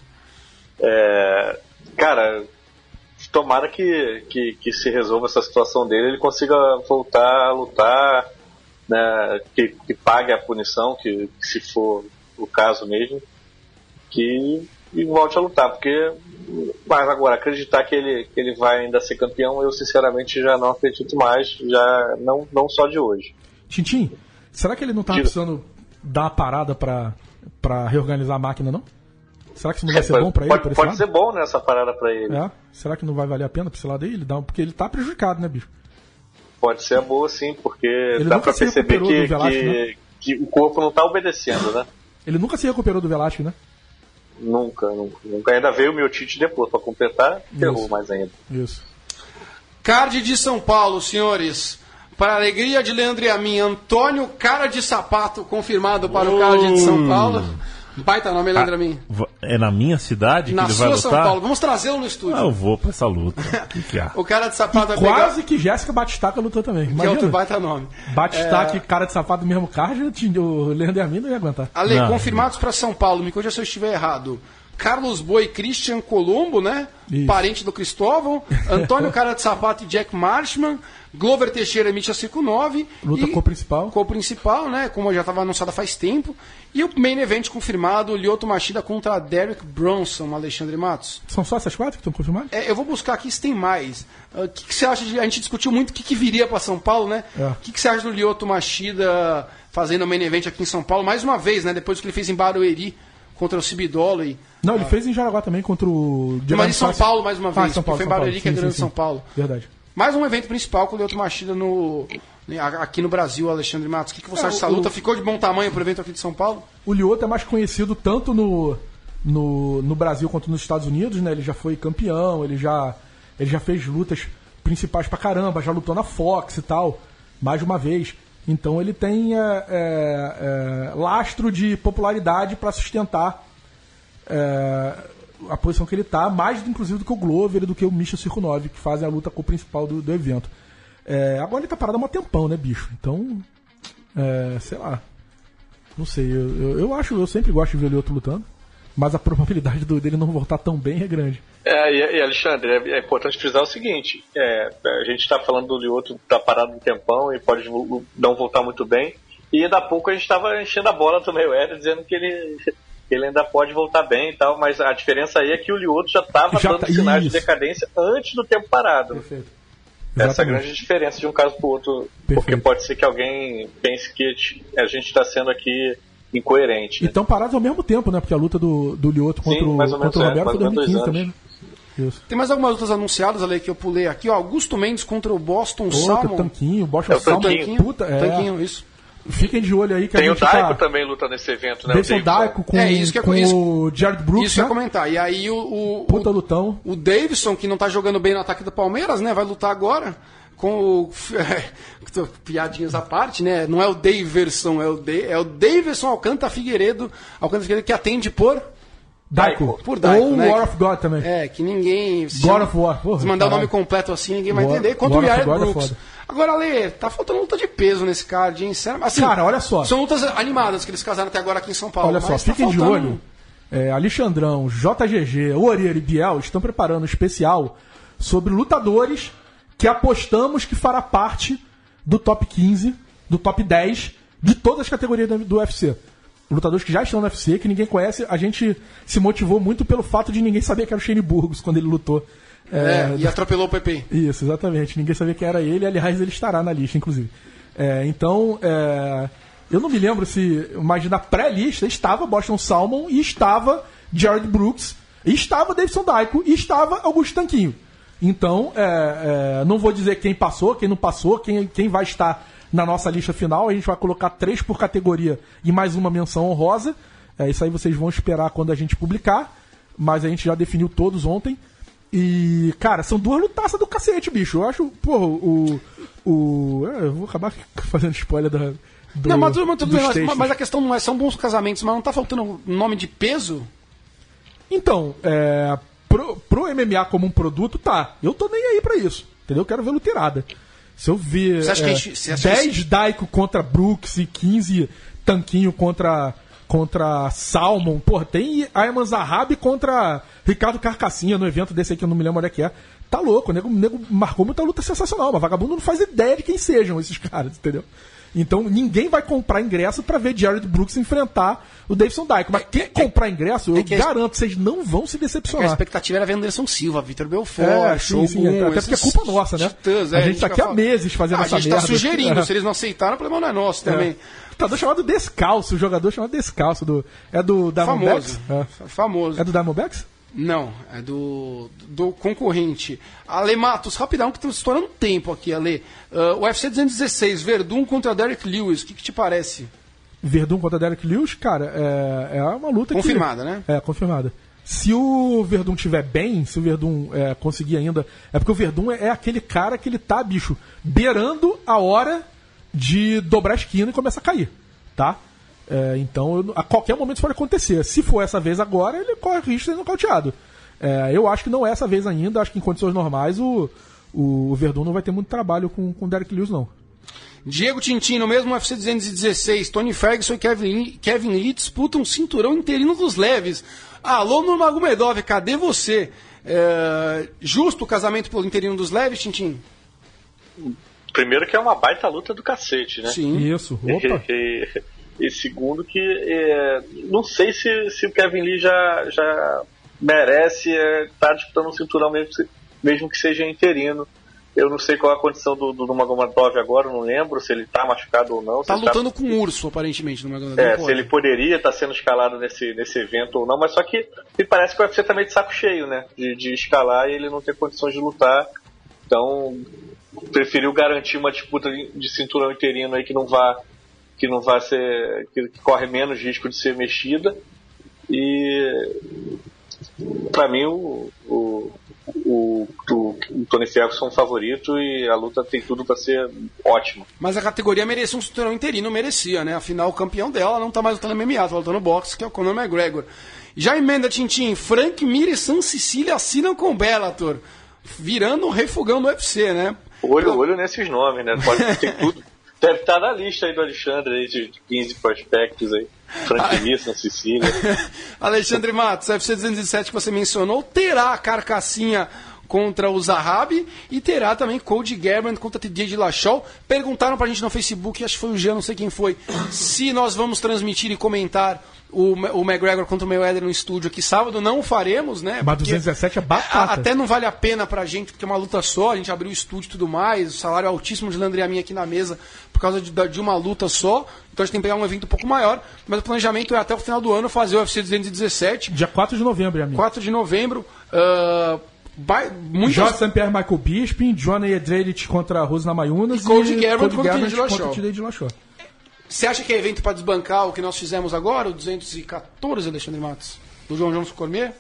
É, cara, tomara que, que, que se resolva essa situação dele, ele consiga voltar a lutar, né, que, que pague a punição, que, que se for o caso mesmo, que e volte a lutar, porque mas agora acreditar que ele, que ele vai ainda ser campeão, eu sinceramente já não acredito mais, já não, não só de hoje. Tintin, será que ele não tá Diga. precisando dar uma parada pra, pra reorganizar a máquina, não? Será que isso não vai ser bom pra ele? Pode, por esse pode lado? ser bom nessa parada pra ele. É? Será que não vai valer a pena pra esse lado aí? Ele dá um... Porque ele tá prejudicado, né, bicho? Pode ser boa sim, porque ele dá pra perceber que, Velasco, que, né? que o corpo não tá obedecendo, né? Ele nunca se recuperou do Velasco, né? Nunca, nunca. nunca. Ainda veio o Miotite depois pra completar, ferrou mais ainda. Isso. Card de São Paulo, senhores. Para a alegria de Leandro e a mim, Antônio Cara de Sapato confirmado para o Card de São Paulo. Baita nome, Leandro, a mim. É na minha cidade que na ele sua vai lutar? São Paulo. Vamos trazê-lo no estúdio. Ah, eu vou pra essa luta. Que que há? O Cara de Sapato E vai quase pegar... que Jéssica Batistaca lutou também. Que é Imagina. outro baita nome. Batistaca É... e Cara de Sapato do mesmo card, o Leandro e a mim não ia aguentar. Ale, Não. confirmados para São Paulo. Me corrija se eu estiver errado. Carlos Boi e Christian Colombo, né? Isso. Parente do Cristóvão. Antônio Cara de Sapato e Jack Marshman. Glover Teixeira e Mítia Circo nove. Luta e... co-principal. Co-principal, né? Como já estava anunciada faz tempo. E o main event confirmado, Lyoto Machida contra Derek Bronson, Alexandre Matos. São só essas quatro que estão confirmadas? É, eu vou buscar aqui se tem mais. O uh, que, que você acha de... A gente discutiu muito o que, que viria para São Paulo, né? O É. que, que você acha do Lyoto Machida fazendo o main event aqui em São Paulo? Mais uma vez, né? Depois do que ele fez em Barueri contra o Cibidolo e... Não, ele fez em Jaraguá também contra o... Mas em São Paulo, mais uma vez, Ah, São Paulo, porque foi em São Paulo. Barueri que é Sim, grande sim, São sim. Paulo. Verdade. Mais um evento principal com o Lyoto Machida no, aqui no Brasil, Alexandre Matos. O que, que você É, acha dessa o- luta? Ficou de bom tamanho pro evento aqui de São Paulo? O Lyoto é mais conhecido tanto no, no, no Brasil quanto nos Estados Unidos, né? Ele já foi campeão, ele já, ele já fez lutas principais pra caramba, já lutou na Fox e tal, mais de uma vez. Então ele tem é, é, é, lastro de popularidade para sustentar é, a posição que ele tá, mais inclusive do que o Glover e do que o Mítia Circo nove, que fazem a luta co-principal do, do evento. É, agora ele tá parado há um tempão, né, bicho? Então, é, sei lá. Não sei, eu, eu, eu acho, eu sempre gosto de ver o Lyoto lutando, mas a probabilidade do, dele não voltar tão bem é grande. É, e, e Alexandre, é, é importante frisar o seguinte, é, a gente está falando do Lyoto, tá parado um tempão e pode vo- não voltar muito bem, e ainda há pouco a gente estava enchendo a bola do Mayweather, dizendo que ele, que ele ainda pode voltar bem e tal, mas a diferença aí é que o Lyoto já estava Já dando tá- sinais isso. de decadência antes do tempo parado. Perfeito. Essa é a Exatamente. grande diferença de um caso para o outro, porque Perfeito. pode ser que alguém pense que a gente está sendo aqui incoerente. E Né? estão parados ao mesmo tempo, né? Porque a luta do, do Lyoto contra, Sim, o, mais ou menos, contra o é, Roberto mais foi ou em dois mil e quinze menos também. Né? Isso. Tem mais algumas lutas anunciadas, Ale, que eu pulei aqui. Ó, Augusto Mendes contra o Boston Outro Salmon. Tanquinho, Boston É o Salmon. Tanquinho. Puta, é. Tanquinho, isso. Fiquem de olho aí que Tem a o gente Daico tá... também luta nesse evento, né? Davidson o Davidson. Daico com, É, isso que é- com isso- o Jared Brooks, Isso eu ia né? comentar. E aí o, o, Puta o, lutão. o Davidson, que não tá jogando bem no ataque do Palmeiras, né? Vai lutar agora com o... Piadinhas à parte, né? Não é o Daverson, é o, de, é o Daverson Alcântara Figueiredo, Alcântara Figueiredo, que atende por... Daico. Por Daico, Ou né? War of God também. É, que ninguém... Se, God chama- of War. Porra, se mandar caralho. o nome completo assim, ninguém vai War- entender. Contra War o of Yair God é Brooks. foda. Agora, Ale, tá faltando luta de peso nesse card, hein? Sério, assim, Cara, olha só. São lutas animadas que eles casaram até agora aqui em São Paulo. Olha só, mas tá fiquem de faltando- olho. É, Alexandrão, J G G, Orelha e Biel estão preparando um especial sobre lutadores que apostamos que fará parte do top quinze, do top dez, de todas as categorias do do U F C. Lutadores que já estão no U F C, que ninguém conhece. A gente se motivou muito pelo fato de ninguém saber que era o Shane Burgos quando ele lutou. É, e atropelou o Pepe. Isso, exatamente. Ninguém sabia que era ele. Aliás, ele estará na lista, inclusive. É, então, é, eu não me lembro se... Mas na pré-lista estava Boston Salmon e estava Jared Brooks, e estava Davidson Daico e estava Augusto Tanquinho. Então, é, é, não vou dizer quem passou, quem não passou, quem, quem vai estar na nossa lista final. A gente vai colocar três por categoria e mais uma menção honrosa. É, isso aí vocês vão esperar quando a gente publicar. Mas a gente já definiu todos ontem. E, cara, são duas lutaças do cacete, bicho. Eu acho, porra, o. o é, eu vou acabar fazendo spoiler da. Do, Não, mas, mas, tudo dos bem, mas, textos. mas a questão não é, são bons casamentos, mas não tá faltando nome de peso? Então, é, pro, pro M M A como um produto, tá. Eu tô nem aí pra isso. Entendeu? Eu quero ver luteirada. Se eu ver Você acha que é, a gente- você acha que dez Daico contra Brooks e quinze Tanquinho contra, contra Salmon, porra, tem Ayman Zahabi contra Ricardo Carcassinha no evento desse aí que eu não me lembro onde é que é. Tá louco, o nego, o nego marcou muita luta sensacional, mas vagabundo não faz ideia de quem sejam esses caras, entendeu? Então ninguém vai comprar ingresso pra ver Jared Brooks enfrentar o Davidson Daico. Mas quem comprar ingresso, eu que a- garanto, vocês não vão se Porque a decepcionar. expectativa era ver Anderson Silva, Vitor Belfort, É, sim, sim, Shogun, até porque é culpa nossa, né? Titãs, é, a gente tá aqui há fala- meses fazendo Ah, essa A gente merda. tá sugerindo, É. se eles não aceitaram, o problema não é nosso também. Lutador chamado Descalço, o jogador chamado Descalço. Do, é do Diamondbacks? Famoso. É. Famoso. É do Diamondbacks? Não, é do, do concorrente. Ale Matos, rapidão, que estamos estourando tempo aqui, Ale. Uh, o U F C duzentos e dezesseis, Verdun contra Derek Lewis, o que, que te parece? Verdun contra Derek Lewis, cara, é, é uma luta Confirmada, que... né? É, confirmada. Se o Verdun tiver bem, se o Verdun é, conseguir ainda... É porque o Verdun é, é aquele cara que ele tá, bicho, beirando a hora de dobrar a esquina e começar a cair, tá? É, então, eu- a qualquer momento isso pode acontecer. Se for essa vez agora, ele corre risco de ser nocauteado. É, eu acho que não é essa vez ainda. Acho que em condições normais o, o, o Verdun não vai ter muito trabalho com o Derek Lewis, não. Diego Tintin, no mesmo U F C duzentos e dezesseis, Tony Ferguson e Kevin Lee, Kevin Lee disputam um cinturão interino dos leves. Alô, Nurmagomedov, cadê você? É, justo o casamento pelo interino dos leves, Tintin? Primeiro que é uma baita luta do cacete, né? Sim. Isso, opa. E, e segundo que é, não sei se, se o Kevin Lee já, já merece estar tá disputando um cinturão mesmo, se- mesmo que seja interino. Eu não sei qual é a condição do, do Nurmagomedov agora, não lembro se ele está machucado ou não. Tá se lutando com o urso, aparentemente, no Nurmagomedov. É, Não se pode. ele poderia estar sendo escalado nesse, nesse evento ou não, mas só que me parece que o U F C também de saco cheio, né? De, de escalar e ele não ter condições de lutar. Então, preferiu garantir uma disputa de, de cinturão interino aí que não vá, que não vá ser. Que, que corre menos risco de ser mexida. E pra mim o, o, o, o, o Tony Ferguson é um favorito e a luta tem tudo pra ser ótima. Mas a categoria merecia um cinturão interino, merecia, né? Afinal, o campeão dela não tá mais lutando M M A, tá lutando boxe, que é o Conor McGregor. Já emenda, Tintin, Frank Mir e San Cecília assinam com o Bellator, virando um refugão do U F C, né? Olho, olho nesses nomes, né? Pode ter tudo. Deve estar na lista aí do Alexandre aí de quinze prospectos aí. Frank Mir, na Sicília. Alexandre Matos, U F C duzentos e sete que você mencionou, terá a Carcassinha contra o Zahabi e terá também Cody Garbrandt contra T J Dillashaw. Perguntaram pra gente no Facebook, acho que foi o Jean, não sei quem foi, se nós vamos transmitir e comentar o, o McGregor contra o Mayweather no estúdio aqui sábado. Não o faremos, né? Mas Porque duzentos e dezessete é a- batata. até não vale a pena pra gente, porque é uma luta só, a gente abriu o estúdio e tudo mais, o salário altíssimo de Landriaminha aqui na mesa por causa de, da- de uma luta só, então a gente tem que pegar um evento um pouco maior, mas o planejamento é até o final do ano fazer o U F C duzentos e dezessete, Dia quatro de novembro, amigo. quatro de novembro. ah, Ba- muitas... Jorge Saint Pierre, Michael Bisping, Johnny Edredit contra Rosna Mayunas E Cody Garbrandt contra o Garbrandt Teddy contra o Dillashaw. Teddy Dillashaw. Você acha que é evento para desbancar o que nós fizemos agora, o duzentos e quatorze, Alexandre Matos? Do João Jones Cormier?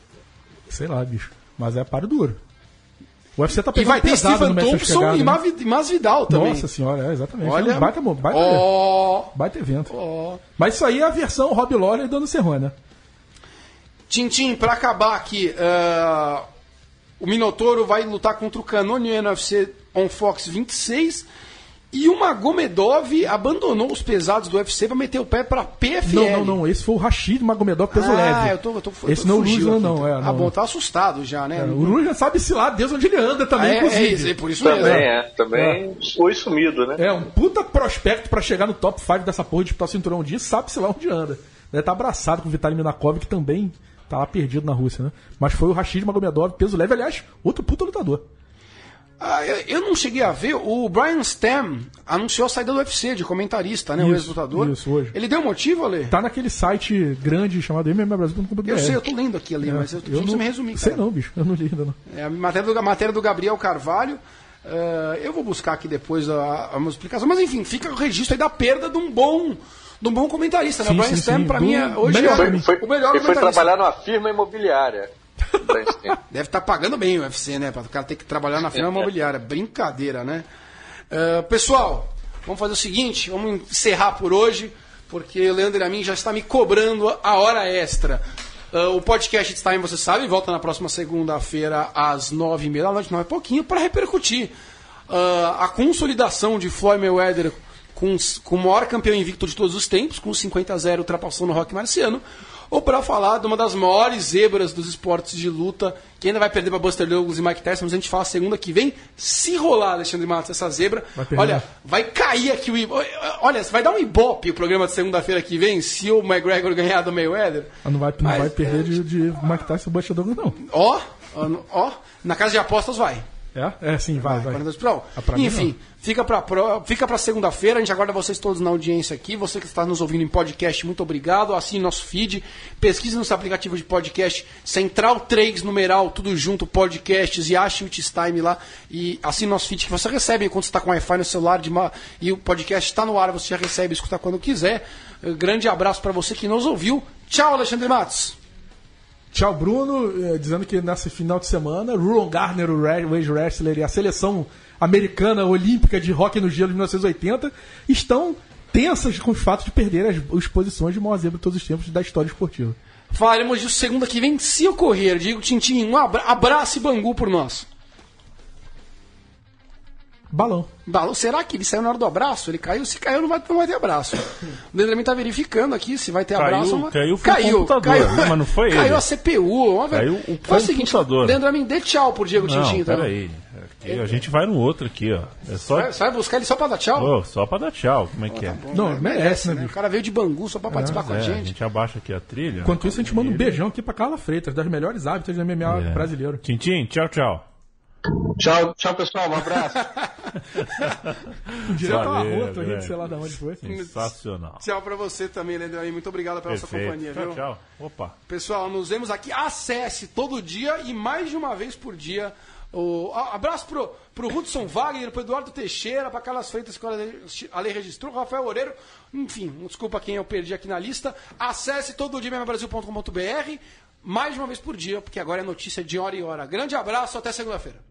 Sei lá, bicho. Mas é paro duro. O U F C tá E pegando vai ter pesado Stephen no Mestre Thompson Chegada, e né? Mavi- Masvidal também. Nossa senhora, é, exatamente. Olha, É um baita, baita, ó, baita evento. ó. Mas isso aí é a versão Rob Lawler e Dano Cerrone, né? Tintim, pra acabar aqui, uh, o Minotauro vai lutar contra o Cannonier no U F C On Fox vinte e seis e o Magomedov abandonou os pesados do U F C pra meter o pé pra P F L. Não, não, não. Esse foi o Rashid Magomedov peso ah, leve. eu tô, eu tô, eu Esse tô não é o fugiu Ruslan, aqui. não. É, Ah, não. bom, tá assustado já, né? É, o Ruslan sabe-se lá desde onde ele anda também, Ah, é, é, inclusive. isso, é por isso Também mesmo. é, também foi sumido, né? É, um puta prospecto pra chegar no top cinco dessa porra de disputar o cinturão um dia, sabe-se lá onde anda. Deve estar abraçado com o Vitaly Minakov, que também tá lá perdido na Rússia, né? Mas foi o Rashid Magomedov, peso leve, aliás, outro puta lutador. Ah, eu, eu não cheguei a ver, o Brian Stam anunciou a saída do U F C de comentarista, né? o Isso, ex-lutador. isso, hoje. Ele deu motivo, Ale? Tá naquele site grande chamado M M A Brasil ponto com ponto B R. Eu sei, eu tô lendo aqui, Ale, mas eu, eu não você me resumir, sei cara. não, bicho. Eu não li ainda, não. É a matéria do, a matéria do Gabriel Carvalho. Uh, eu vou buscar aqui depois a, a minha explicação. Mas enfim, fica o registro aí da perda de um bom, de um bom comentarista. Né? Sim, O Brian sim, Stam, sim. pra Do mim, é, hoje melhor, é Foi, foi, o melhor ele foi comentarista. trabalhar numa firma imobiliária. Deve estar pagando bem o U F C, né? Para o cara ter que trabalhar na firma imobiliária. Brincadeira, né? Uh, pessoal, vamos fazer o seguinte: vamos encerrar por hoje, porque o Leandro Amin já está me cobrando a hora extra. Uh, o podcast It's Time, você sabe, volta na próxima segunda-feira às nove e meia da noite, não é pouquinho, para repercutir uh, a consolidação de Floyd Mayweather com, com o maior campeão invicto de todos os tempos, com cinquenta a zero ultrapassando o Rocky Marciano, ou para falar de uma das maiores zebras dos esportes de luta, que ainda vai perder para Buster Douglas e Mike Tyson, mas a gente fala segunda que vem, se rolar, Alexandre Matos, essa zebra, Vai perder. olha, vai cair aqui o... I- Olha, vai dar um ibope o programa de segunda-feira que vem, se o McGregor ganhar do Mayweather. Ah, Não vai, não Mas, vai perder de, de Mike Tyson e Buster Douglas, não. Ó, ó, na casa de apostas vai. É? É, sim, vai, vai. quarenta e dois Pro. Ah, pra mim, Enfim, fica pra, pro, fica pra segunda-feira. A gente aguarda vocês todos na audiência aqui. Você que está nos ouvindo em podcast, muito obrigado. Assine nosso feed. Pesquise no seu aplicativo de podcast Central três, numeral, tudo junto, podcasts, e ache o It's Time lá. E assine nosso feed que você recebe enquanto você está com Wi-Fi no celular de uma, e o podcast está no ar. Você já recebe, escutar quando quiser. Um grande abraço para você que nos ouviu. Tchau, Alexandre Matos. Tchau, Bruno, eh, dizendo que nesse final de semana, Ron Garner, o re- o ex-wrestler e a seleção americana olímpica de hóquei no gelo de mil novecentos e oitenta estão tensas com o fato de perder as, as posições de maior zebra de todos os tempos da história esportiva. Falaremos disso segunda que vem, se ocorrer. Digo, Tintim, um abra abraço e Bangu por nós. Balão. Balão, será que ele saiu na hora do abraço? Ele caiu? Se caiu, não vai, não vai ter abraço. O Leandro tá verificando aqui se vai ter Caiu- abraço. ou não. caiu foi o computador, né? Mas não foi Caiu ele. a C P U. Uma... Caiu o Faz o seguinte, computador. Leandro Amin, dê tchau pro Diego Tintim. Não, Então. peraí. Aqui, a gente vai no outro aqui, ó. É só, Vai, você vai buscar ele só pra dar tchau? Ô, só pra dar tchau. Como é que é? Bom, Não, né? merece, né, O bicho? cara veio de Bangu só pra participar com a É, a gente. gente abaixa aqui a trilha. Enquanto isso, a gente manda um beijão aqui pra Carla Freitas, das melhores hábitos do M M A É. brasileiro. Tintim, tchau, tchau. Tchau, tchau, pessoal. Um abraço. Direto à Valeu, rua, tô rindo, velho. sei lá de onde foi. Sensacional. Tchau pra você também, Leandro Amin. Muito obrigado pela sua Perfeito. companhia, Tchau, viu? tchau. Opa. Pessoal, nos vemos aqui. Acesse todo dia e mais de uma vez por dia. O... a- Abraço pro, pro Hudson Wagner, pro Eduardo Teixeira, pra Carlas Freitas, que a lei registrou, Rafael Oreiro. Enfim, desculpa quem eu perdi aqui na lista. Acesse todo dia, M M A Brasil ponto com ponto B R, mais de uma vez por dia, porque agora é notícia de hora em hora. Grande abraço, até segunda-feira.